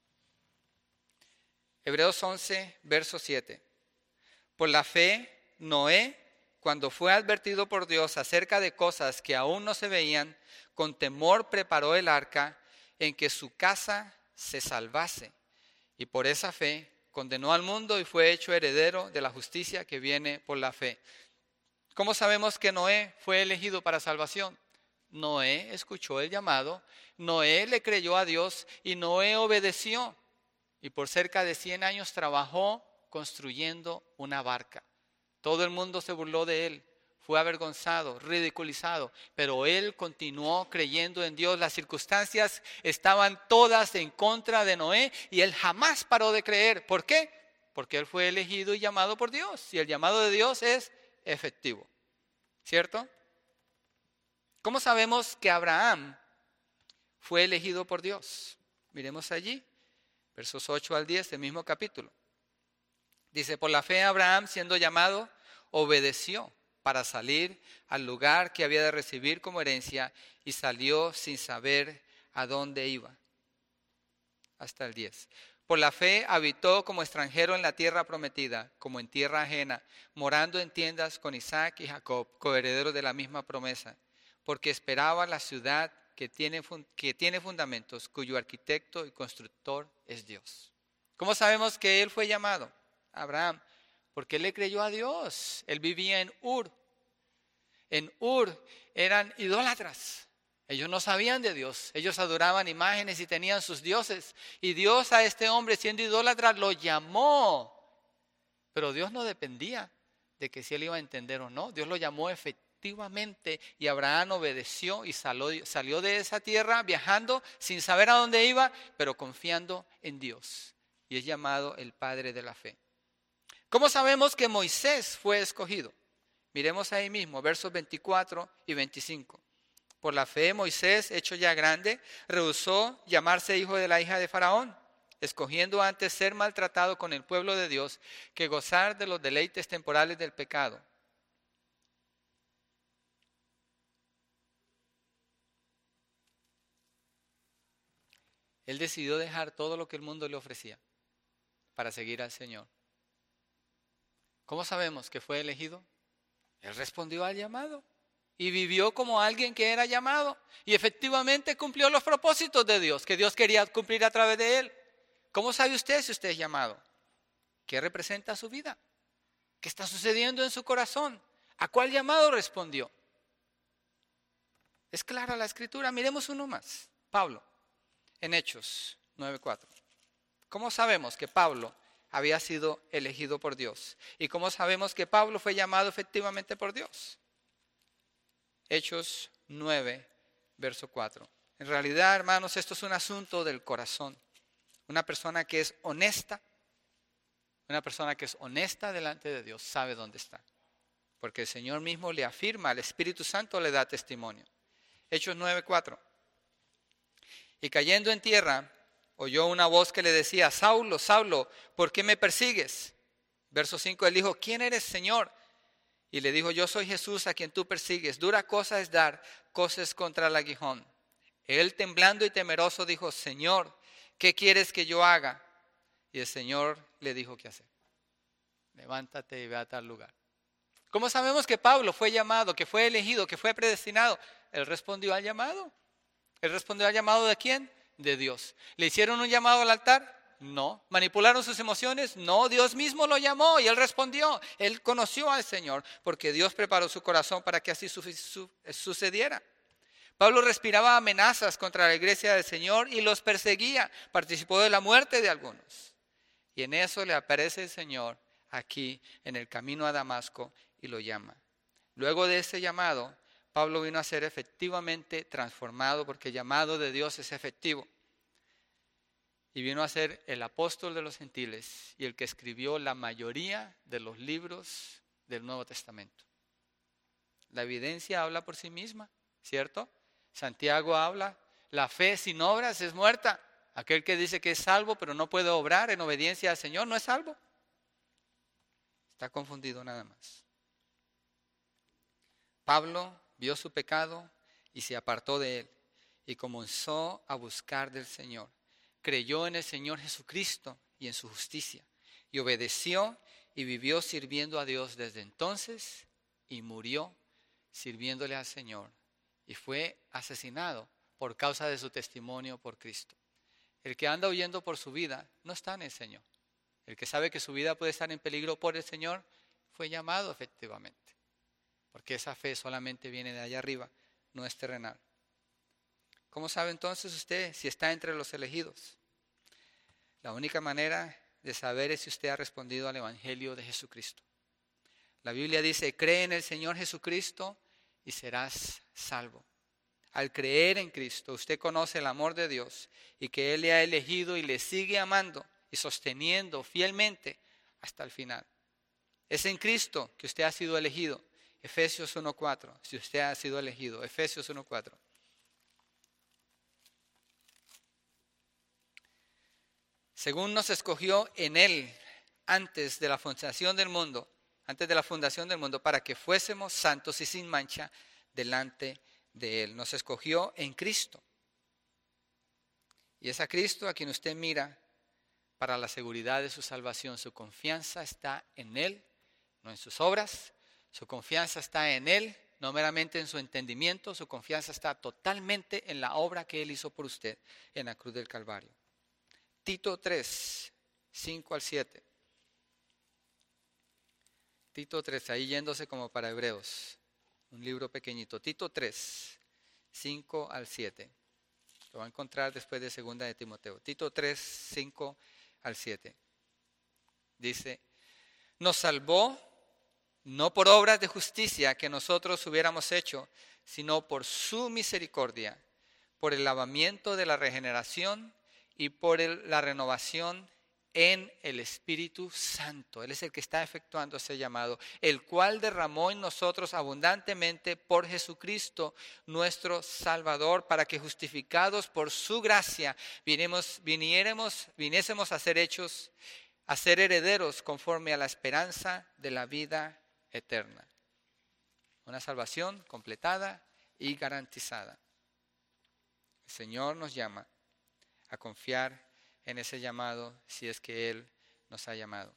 Hebreos once, verso siete. Por la fe, Noé, cuando fue advertido por Dios acerca de cosas que aún no se veían, con temor preparó el arca en que su casa se salvase. Y por esa fe condenó al mundo y fue hecho heredero de la justicia que viene por la fe. ¿Cómo sabemos que Noé fue elegido para salvación? Noé escuchó el llamado, Noé le creyó a Dios y Noé obedeció. Y por cerca de cien años trabajó construyendo una barca. Todo el mundo se burló de él. Fue avergonzado, ridiculizado, pero él continuó creyendo en Dios. Las circunstancias estaban todas en contra de Noé y él jamás paró de creer. ¿Por qué? Porque él fue elegido y llamado por Dios. Y el llamado de Dios es efectivo. ¿Cierto? ¿Cómo sabemos que Abraham fue elegido por Dios? Miremos allí, versos ocho al diez del mismo capítulo. Dice, por la fe Abraham, siendo llamado, obedeció para salir al lugar que había de recibir como herencia y salió sin saber a dónde iba. Hasta el diez. Por la fe habitó como extranjero en la tierra prometida, como en tierra ajena, morando en tiendas con Isaac y Jacob, coherederos de la misma promesa, porque esperaba la ciudad que tiene, que tiene fundamentos, cuyo arquitecto y constructor es Dios. ¿Cómo sabemos que él fue llamado? Abraham. Porque él le creyó a Dios. Él vivía en Ur. En Ur eran idólatras. Ellos no sabían de Dios. Ellos adoraban imágenes y tenían sus dioses. Y Dios a este hombre, siendo idólatra, lo llamó. Pero Dios no dependía de que si él iba a entender o no. Dios lo llamó efectivamente y Abraham obedeció y salió, salió de esa tierra viajando sin saber a dónde iba, pero confiando en Dios. Y es llamado el Padre de la fe. ¿Cómo sabemos que Moisés fue escogido? Miremos ahí mismo, versos veinticuatro y veinticinco. Por la fe, Moisés, hecho ya grande, rehusó llamarse hijo de la hija de Faraón, escogiendo antes ser maltratado con el pueblo de Dios que gozar de los deleites temporales del pecado. Él decidió dejar todo lo que el mundo le ofrecía para seguir al Señor. ¿Cómo sabemos que fue elegido? Él respondió al llamado y vivió como alguien que era llamado y efectivamente cumplió los propósitos de Dios, que Dios quería cumplir a través de él. ¿Cómo sabe usted si usted es llamado? ¿Qué representa su vida? ¿Qué está sucediendo en su corazón? ¿A cuál llamado respondió? Es clara la escritura. Miremos uno más. Pablo, en Hechos nueve cuatro. ¿Cómo sabemos que Pablo había sido elegido por Dios? ¿Y cómo sabemos que Pablo fue llamado efectivamente por Dios? Hechos nueve, verso cuatro. En realidad, hermanos, esto es un asunto del corazón. Una persona que es honesta, una persona que es honesta delante de Dios sabe dónde está. Porque el Señor mismo le afirma, el Espíritu Santo le da testimonio. Hechos nueve cuatro. Y cayendo en tierra, oyó una voz que le decía, Saulo, Saulo, ¿por qué me persigues? Verso cinco, él dijo, ¿quién eres, Señor? Y le dijo, yo soy Jesús a quien tú persigues. Dura cosa es dar cosas contra el aguijón. Él temblando y temeroso dijo, Señor, ¿qué quieres que yo haga? Y el Señor le dijo qué hacer. Levántate y ve a tal lugar. ¿Cómo sabemos que Pablo fue llamado, que fue elegido, que fue predestinado? Él respondió al llamado. ¿Él respondió al llamado de quién? De Dios. ¿Le hicieron un llamado al altar? No. ¿Manipularon sus emociones? No. Dios mismo lo llamó y él respondió. Él conoció al Señor porque Dios preparó su corazón para que así su- su- sucediera. Pablo respiraba amenazas contra la iglesia del Señor y los perseguía. Participó de la muerte de algunos. Y en eso le aparece el Señor aquí en el camino a Damasco y lo llama. Luego de ese llamado, Pablo vino a ser efectivamente transformado porque el llamado de Dios es efectivo. Y vino a ser el apóstol de los gentiles y el que escribió la mayoría de los libros del Nuevo Testamento. La evidencia habla por sí misma, ¿cierto? Santiago habla, la fe sin obras es muerta. Aquel que dice que es salvo pero no puede obrar en obediencia al Señor no es salvo. Está confundido nada más. Pablo vio su pecado y se apartó de él y comenzó a buscar del Señor. Creyó en el Señor Jesucristo y en su justicia y obedeció y vivió sirviendo a Dios desde entonces y murió sirviéndole al Señor y fue asesinado por causa de su testimonio por Cristo. El que anda huyendo por su vida no está en el Señor. El que sabe que su vida puede estar en peligro por el Señor fue llamado efectivamente. Porque esa fe solamente viene de allá arriba, no es terrenal. ¿Cómo sabe entonces usted si está entre los elegidos? La única manera de saber es si usted ha respondido al Evangelio de Jesucristo. La Biblia dice, cree en el Señor Jesucristo y serás salvo. Al creer en Cristo, usted conoce el amor de Dios y que Él le ha elegido y le sigue amando y sosteniendo fielmente hasta el final. Es en Cristo que usted ha sido elegido. Efesios uno cuatro, si usted ha sido elegido, Efesios uno cuatro. Según nos escogió en Él antes de la fundación del mundo, antes de la fundación del mundo, para que fuésemos santos y sin mancha delante de Él. Nos escogió en Cristo. Y es a Cristo a quien usted mira para la seguridad de su salvación. Su confianza está en Él, no en sus obras. Su confianza está en Él, no meramente en su entendimiento. Su confianza está totalmente en la obra que Él hizo por usted en la cruz del Calvario. Tito tres, cinco al siete. Tito tres, ahí yéndose como para Hebreos. Un libro pequeñito. Tito tres, cinco al siete. Lo va a encontrar después de segunda de Timoteo. Tito tres, cinco al siete. Dice, nos salvó no por obras de justicia que nosotros hubiéramos hecho, sino por su misericordia, por el lavamiento de la regeneración y por el, la renovación en el Espíritu Santo. Él es el que está efectuando ese llamado, el cual derramó en nosotros abundantemente por Jesucristo, nuestro Salvador, para que justificados por su gracia viniéramos, viniéramos, viniésemos a ser hechos, a ser herederos conforme a la esperanza de la vida eterna. Una salvación completada y garantizada. El Señor nos llama a confiar en ese llamado si es que Él nos ha llamado.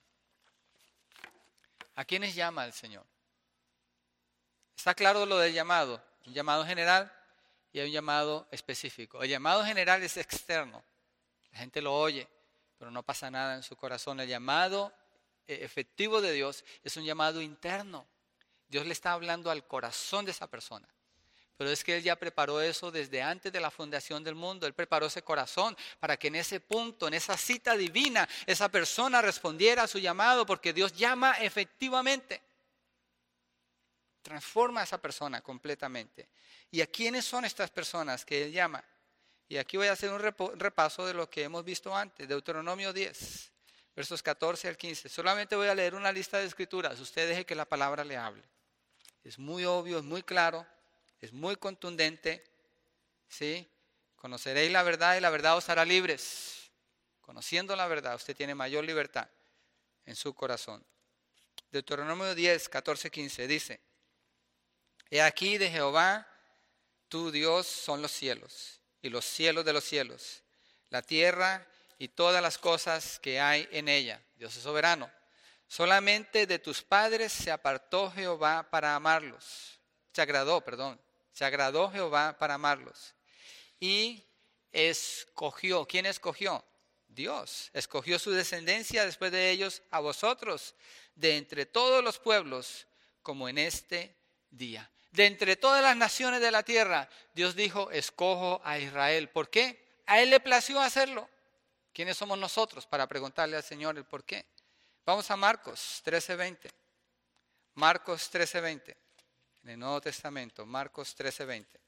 ¿A quiénes llama el Señor? Está claro lo del llamado, un llamado general y un llamado específico. El llamado general es externo, la gente lo oye, pero no pasa nada en su corazón. El llamado efectivo de Dios es un llamado interno. Dios le está hablando al corazón de esa persona. Pero es que Él ya preparó eso desde antes de la fundación del mundo. Él preparó ese corazón para que en ese punto, en esa cita divina, esa persona respondiera a su llamado, porque Dios llama efectivamente. transforma a esa persona completamente. ¿Y a quiénes son estas personas que Él llama? Y aquí voy a hacer un repaso de lo que hemos visto antes, Deuteronomio diez, versos catorce al quince. Solamente voy a leer una lista de escrituras, usted deje que la palabra le hable. Es muy obvio, es muy claro, es muy contundente, ¿sí? Conoceréis la verdad y la verdad os hará libres. Conociendo la verdad, usted tiene mayor libertad en su corazón. Deuteronomio diez, catorce, quince dice: He aquí de Jehová tu Dios son los cielos y los cielos de los cielos, la tierra y todas las cosas que hay en ella. Dios es soberano. Solamente de tus padres se apartó Jehová para amarlos. Se agradó, perdón. Se agradó Jehová para amarlos. Y escogió. ¿Quién escogió? Dios. Escogió su descendencia después de ellos a vosotros, de entre todos los pueblos, como en este día. De entre todas las naciones de la tierra, Dios dijo, escojo a Israel. ¿Por qué? A Él le plació hacerlo. ¿Quiénes somos nosotros para preguntarle al Señor el por qué? Vamos a Marcos trece veinte. Marcos trece veinte. En el Nuevo Testamento, Marcos trece veinte.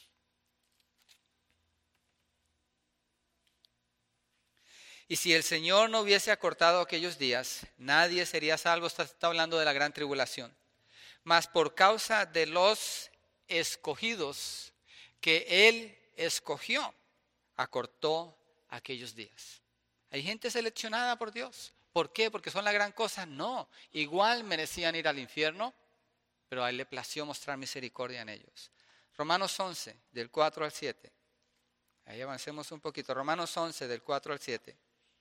Y si el Señor no hubiese acortado aquellos días, nadie sería salvo. Está, está hablando de la gran tribulación. Mas por causa de los escogidos que Él escogió, acortó aquellos días. Hay gente seleccionada por Dios. ¿Por qué? ¿Porque son la gran cosa? No. Igual merecían ir al infierno, pero a Él le plació mostrar misericordia en ellos. Romanos once, del cuatro al siete. Ahí avancemos un poquito. Romanos once, del cuatro al siete.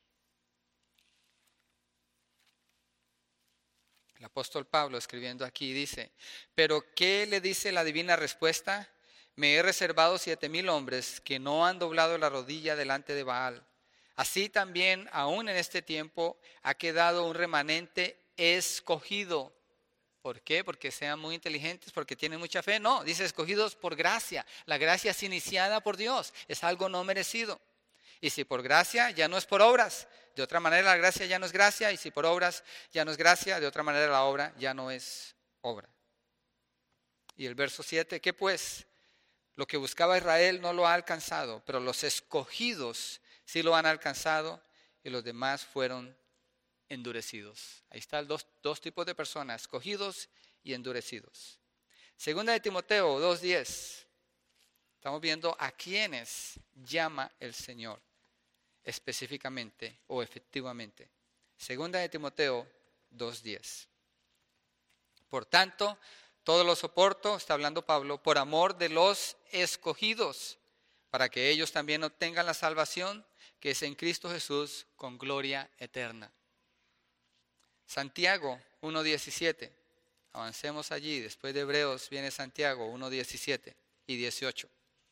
El apóstol Pablo escribiendo aquí dice: ¿Pero qué le dice la divina respuesta? Me he reservado siete mil hombres que no han doblado la rodilla delante de Baal. Así también, aún en este tiempo, ha quedado un remanente escogido. ¿Por qué? Porque sean muy inteligentes, porque tienen mucha fe. No, dice escogidos por gracia. La gracia es iniciada por Dios, es algo no merecido. Y si por gracia, ya no es por obras. De otra manera la gracia ya no es gracia, y si por obras ya no es gracia, de otra manera la obra ya no es obra. Y el verso siete, ¿qué pues? Lo que buscaba Israel no lo ha alcanzado, pero los escogidos sí lo han alcanzado, y los demás fueron endurecidos. Ahí están dos, dos tipos de personas, escogidos y endurecidos. Segunda de Timoteo dos diez. Estamos viendo a quienes llama el Señor específicamente o efectivamente. Segunda de Timoteo dos diez. Por tanto, todo lo soporto, está hablando Pablo, por amor de los escogidos, para que ellos también obtengan la salvación que es en Cristo Jesús con gloria eterna. Santiago uno diecisiete. Avancemos allí. Después de Hebreos viene Santiago uno diecisiete y dieciocho.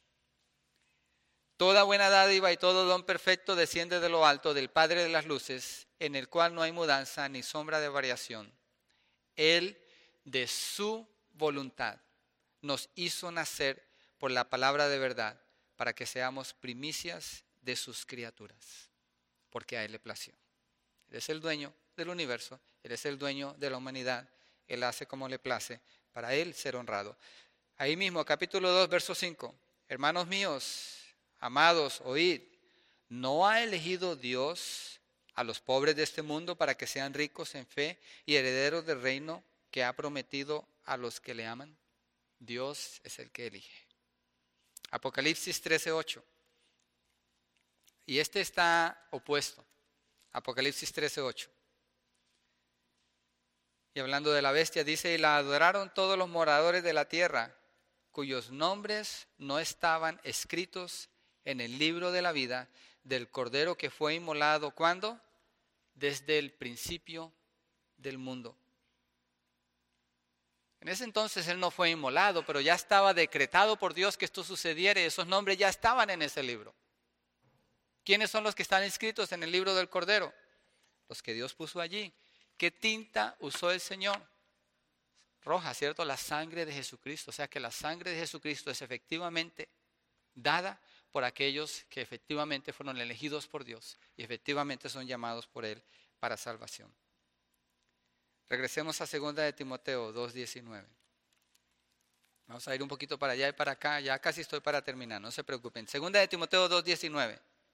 Toda buena dádiva y todo don perfecto desciende de lo alto del Padre de las luces, en el cual no hay mudanza ni sombra de variación. Él, de su voluntad, nos hizo nacer por la palabra de verdad, para que seamos primicias de sus criaturas, porque a Él le plació. Él es el dueño del universo, Él es el dueño de la humanidad, Él hace como le place, para Él ser honrado. Ahí mismo, capítulo dos, verso cinco. Hermanos míos, amados, oíd, ¿no ha elegido Dios a los pobres de este mundo para que sean ricos en fe y herederos del reino que ha prometido a los que le aman? Dios es el que elige. Apocalipsis trece ocho. Y este está opuesto. Apocalipsis trece ocho. Y hablando de la bestia, dice, y la adoraron todos los moradores de la tierra, cuyos nombres no estaban escritos en el libro de la vida del Cordero que fue inmolado, ¿cuándo? Desde el principio del mundo. En ese entonces Él no fue inmolado, pero ya estaba decretado por Dios que esto sucediera y esos nombres ya estaban en ese libro. ¿Quiénes son los que están inscritos en el libro del Cordero? Los que Dios puso allí. ¿Qué tinta usó el Señor? Roja, ¿cierto? La sangre de Jesucristo. O sea que la sangre de Jesucristo es efectivamente dada por aquellos que efectivamente fueron elegidos por Dios y efectivamente son llamados por Él para salvación. Regresemos a segunda de Timoteo dos diecinueve. Vamos a ir un poquito para allá y para acá. Ya casi estoy para terminar, no se preocupen. Segunda de Timoteo dos diecinueve.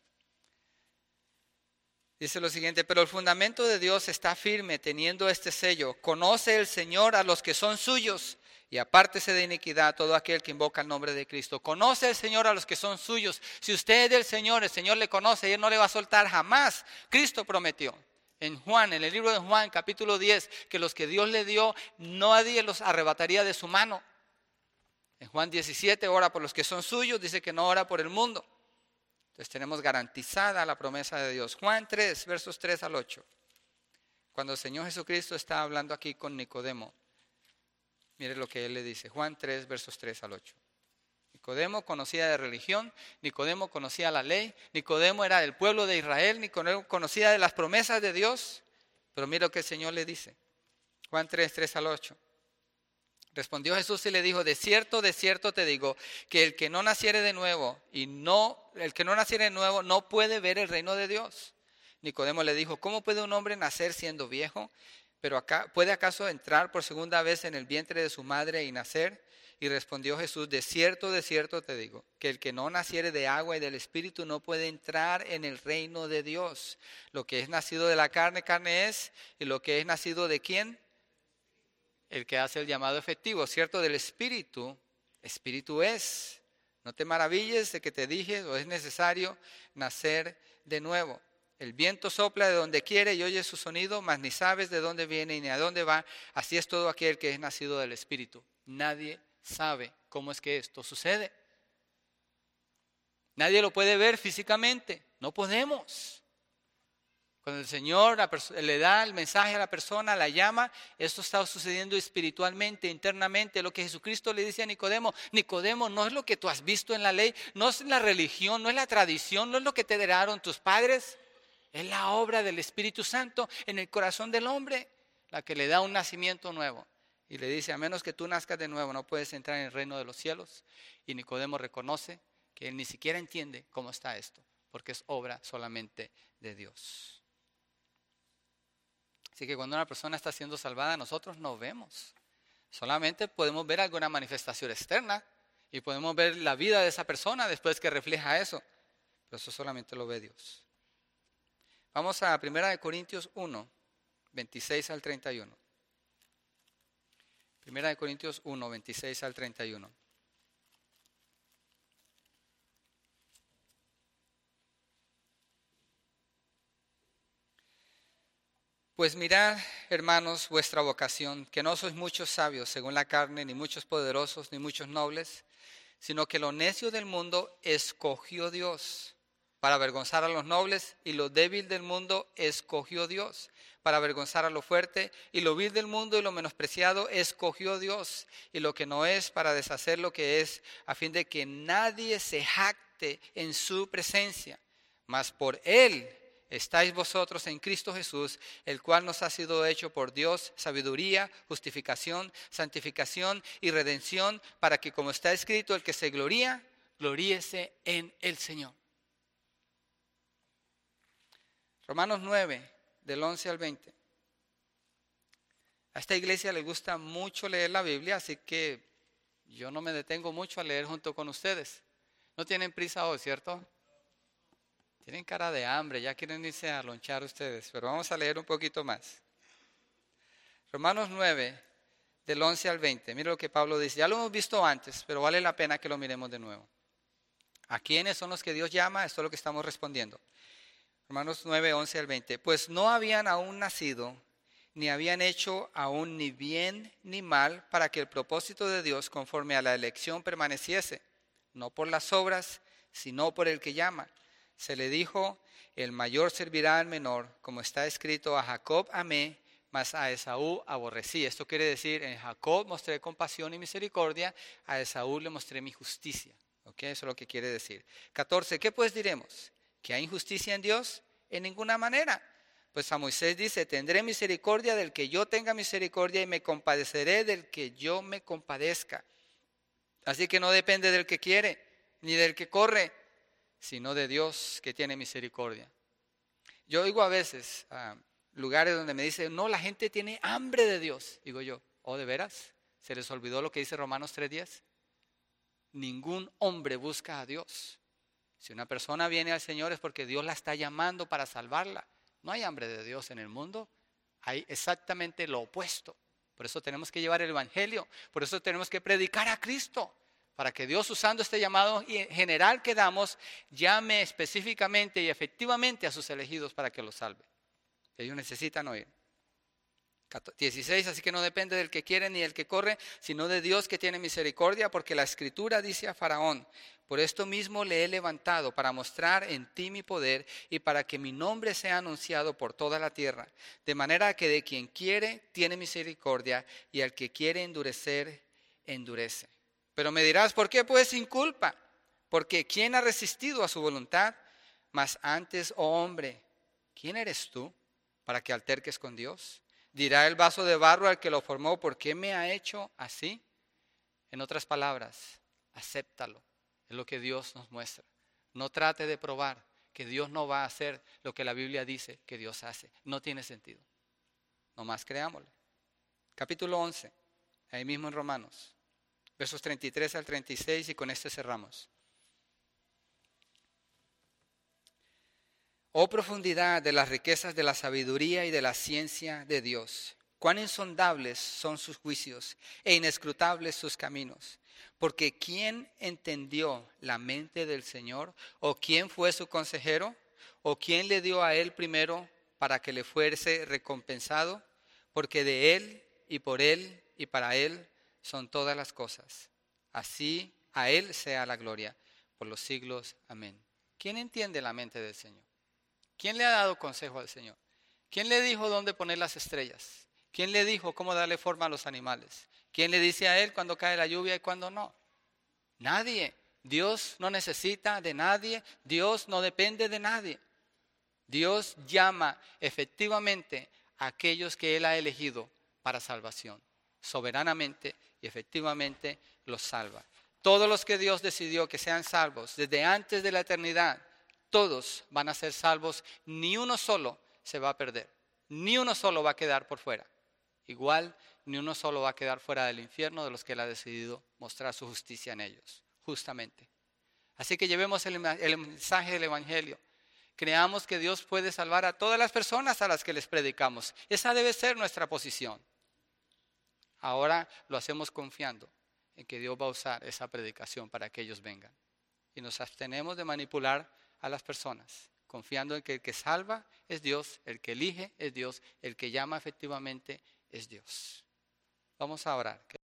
Dice lo siguiente: pero el fundamento de Dios está firme, teniendo este sello. Conoce el Señor a los que son suyos, y apártese de iniquidad todo aquel que invoca el nombre de Cristo. Conoce el Señor a los que son suyos. Si usted es del Señor, el Señor le conoce y Él no le va a soltar jamás. Cristo prometió en Juan, en el libro de Juan, capítulo diez, que los que Dios le dio, nadie los arrebataría de su mano. En Juan diecisiete, ora por los que son suyos, dice que no ora por el mundo. Entonces tenemos garantizada la promesa de Dios. Juan tres, versos tres al ocho. Cuando el Señor Jesucristo está hablando aquí con Nicodemo, mire lo que Él le dice. Juan tres, versos tres al ocho. Nicodemo conocía de religión, Nicodemo conocía la ley, Nicodemo era del pueblo de Israel, Nicodemo conocía de las promesas de Dios. Pero mire lo que el Señor le dice. Juan tres, tres al ocho. Respondió Jesús y le dijo: de cierto, de cierto te digo, que el que no naciere de nuevo, y no, el que no naciere de nuevo no puede ver el reino de Dios. Nicodemo le dijo: ¿cómo puede un hombre nacer siendo viejo? Pero acá, ¿puede acaso entrar por segunda vez en el vientre de su madre y nacer? Y respondió Jesús: de cierto, de cierto te digo, que el que no naciere de agua y del Espíritu no puede entrar en el reino de Dios. Lo que es nacido de la carne, carne es, y lo que es nacido de ¿quién? El que hace el llamado efectivo, ¿cierto? Del Espíritu, Espíritu es. No te maravilles de que te dije, o es necesario nacer de nuevo. El viento sopla de donde quiere y oye su sonido, mas ni sabes de dónde viene ni a dónde va. Así es todo aquel que es nacido del Espíritu. Nadie sabe cómo es que esto sucede. Nadie lo puede ver físicamente. No podemos. Cuando el Señor le da el mensaje a la persona, la llama, esto está sucediendo espiritualmente, internamente. Lo que Jesucristo le dice a Nicodemo: Nicodemo, no es lo que tú has visto en la ley, no es la religión, no es la tradición, no es lo que te heredaron tus padres. Es la obra del Espíritu Santo en el corazón del hombre, la que le da un nacimiento nuevo. Y le dice: a menos que tú nazcas de nuevo, no puedes entrar en el reino de los cielos. Y Nicodemo reconoce que él ni siquiera entiende cómo está esto, porque es obra solamente de Dios. Así que cuando una persona está siendo salvada, nosotros no vemos. Solamente podemos ver alguna manifestación externa y podemos ver la vida de esa persona después que refleja eso. Pero eso solamente lo ve Dios. Vamos a primera de Corintios uno, veintiséis al treinta y uno. primera de Corintios uno, veintiséis al treinta y uno. Pues mirad, hermanos, vuestra vocación, que no sois muchos sabios según la carne, ni muchos poderosos, ni muchos nobles, sino que lo necio del mundo escogió Dios para avergonzar a los nobles, y lo débil del mundo escogió Dios para avergonzar a lo fuerte, y lo vil del mundo y lo menospreciado escogió Dios, y lo que no es para deshacer lo que es, a fin de que nadie se jacte en su presencia. Mas por Él estáis vosotros en Cristo Jesús, el cual nos ha sido hecho por Dios sabiduría, justificación, santificación y redención, para que, como está escrito, el que se gloría, gloríese en el Señor. Romanos nueve, del once al veinte. A esta iglesia le gusta mucho leer la Biblia, así que yo no me detengo mucho a leer junto con ustedes. No tienen prisa hoy, ¿cierto? Tienen cara de hambre, ya quieren irse a lonchar ustedes, pero vamos a leer un poquito más. Romanos nueve, del once al veinte. Mira lo que Pablo dice. Ya lo hemos visto antes, pero vale la pena que lo miremos de nuevo. ¿A quiénes son los que Dios llama? Esto es lo que estamos respondiendo. Romanos nueve, once al veinte. Pues no habían aún nacido, ni habían hecho aún ni bien ni mal, para que el propósito de Dios conforme a la elección permaneciese, no por las obras, sino por el que llama. Se le dijo: el mayor servirá al menor, como está escrito: a Jacob amé, mas a Esaú aborrecí. Esto quiere decir: en Jacob mostré compasión y misericordia, a Esaú le mostré mi justicia. ¿Okay? Eso es lo que quiere decir. catorce. ¿Qué pues diremos? ¿Que hay injusticia en Dios? En ninguna manera. Pues a Moisés dice: tendré misericordia del que yo tenga misericordia, y me compadeceré del que yo me compadezca. Así que no depende del que quiere, ni del que corre, sino de Dios que tiene misericordia. Yo oigo a veces uh, lugares donde me dicen: no, la gente tiene hambre de Dios. Digo yo: ¿oh, de veras? ¿Se les olvidó lo que dice Romanos tres diez? Ningún hombre busca a Dios. Si una persona viene al Señor es porque Dios la está llamando para salvarla. No hay hambre de Dios en el mundo. Hay exactamente lo opuesto. Por eso tenemos que llevar el Evangelio. Por eso tenemos que predicar a Cristo. Para que Dios, usando este llamado general que damos, llame específicamente y efectivamente a sus elegidos para que los salve. Ellos necesitan oír. dieciséis, así que no depende del que quiere ni del que corre, sino de Dios que tiene misericordia, porque la Escritura dice a Faraón: por esto mismo le he levantado para mostrar en ti mi poder y para que mi nombre sea anunciado por toda la tierra, de manera que de quien quiere tiene misericordia y al que quiere endurecer, endurece. Pero me dirás, ¿por qué pues sin culpa? Porque ¿quién ha resistido a su voluntad? Mas antes, oh hombre, ¿quién eres tú para que alterques con Dios? Dirá el vaso de barro al que lo formó: ¿por qué me ha hecho así? En otras palabras, acéptalo. Es lo que Dios nos muestra. No trate de probar que Dios no va a hacer lo que la Biblia dice que Dios hace. No tiene sentido. Nomás creámoslo. Capítulo once, ahí mismo en Romanos, versos treinta y tres al treinta y seis, y con este cerramos. Oh profundidad de las riquezas de la sabiduría y de la ciencia de Dios. Cuán insondables son sus juicios e inescrutables sus caminos. Porque ¿quién entendió la mente del Señor? ¿O quién fue su consejero? ¿O quién le dio a él primero para que le fuese recompensado? Porque de él y por él y para él son todas las cosas. Así a él sea la gloria por los siglos. Amén. ¿Quién entiende la mente del Señor? ¿Quién le ha dado consejo al Señor? ¿Quién le dijo dónde poner las estrellas? ¿Quién le dijo cómo darle forma a los animales? ¿Quién le dice a él cuándo cae la lluvia y cuándo no? Nadie. Dios no necesita de nadie. Dios no depende de nadie. Dios llama efectivamente a aquellos que Él ha elegido para salvación. Soberanamente y efectivamente los salva. Todos los que Dios decidió que sean salvos desde antes de la eternidad, todos van a ser salvos, ni uno solo se va a perder, ni uno solo va a quedar por fuera. Igual, ni uno solo va a quedar fuera del infierno de los que Él ha decidido mostrar su justicia en ellos, justamente. Así que llevemos el, el mensaje del Evangelio. Creamos que Dios puede salvar a todas las personas a las que les predicamos. Esa debe ser nuestra posición. Ahora lo hacemos confiando en que Dios va a usar esa predicación para que ellos vengan. Y nos abstenemos de manipular a las personas, confiando en que el que salva es Dios, el que elige es Dios, el que llama efectivamente es Dios. Vamos a orar.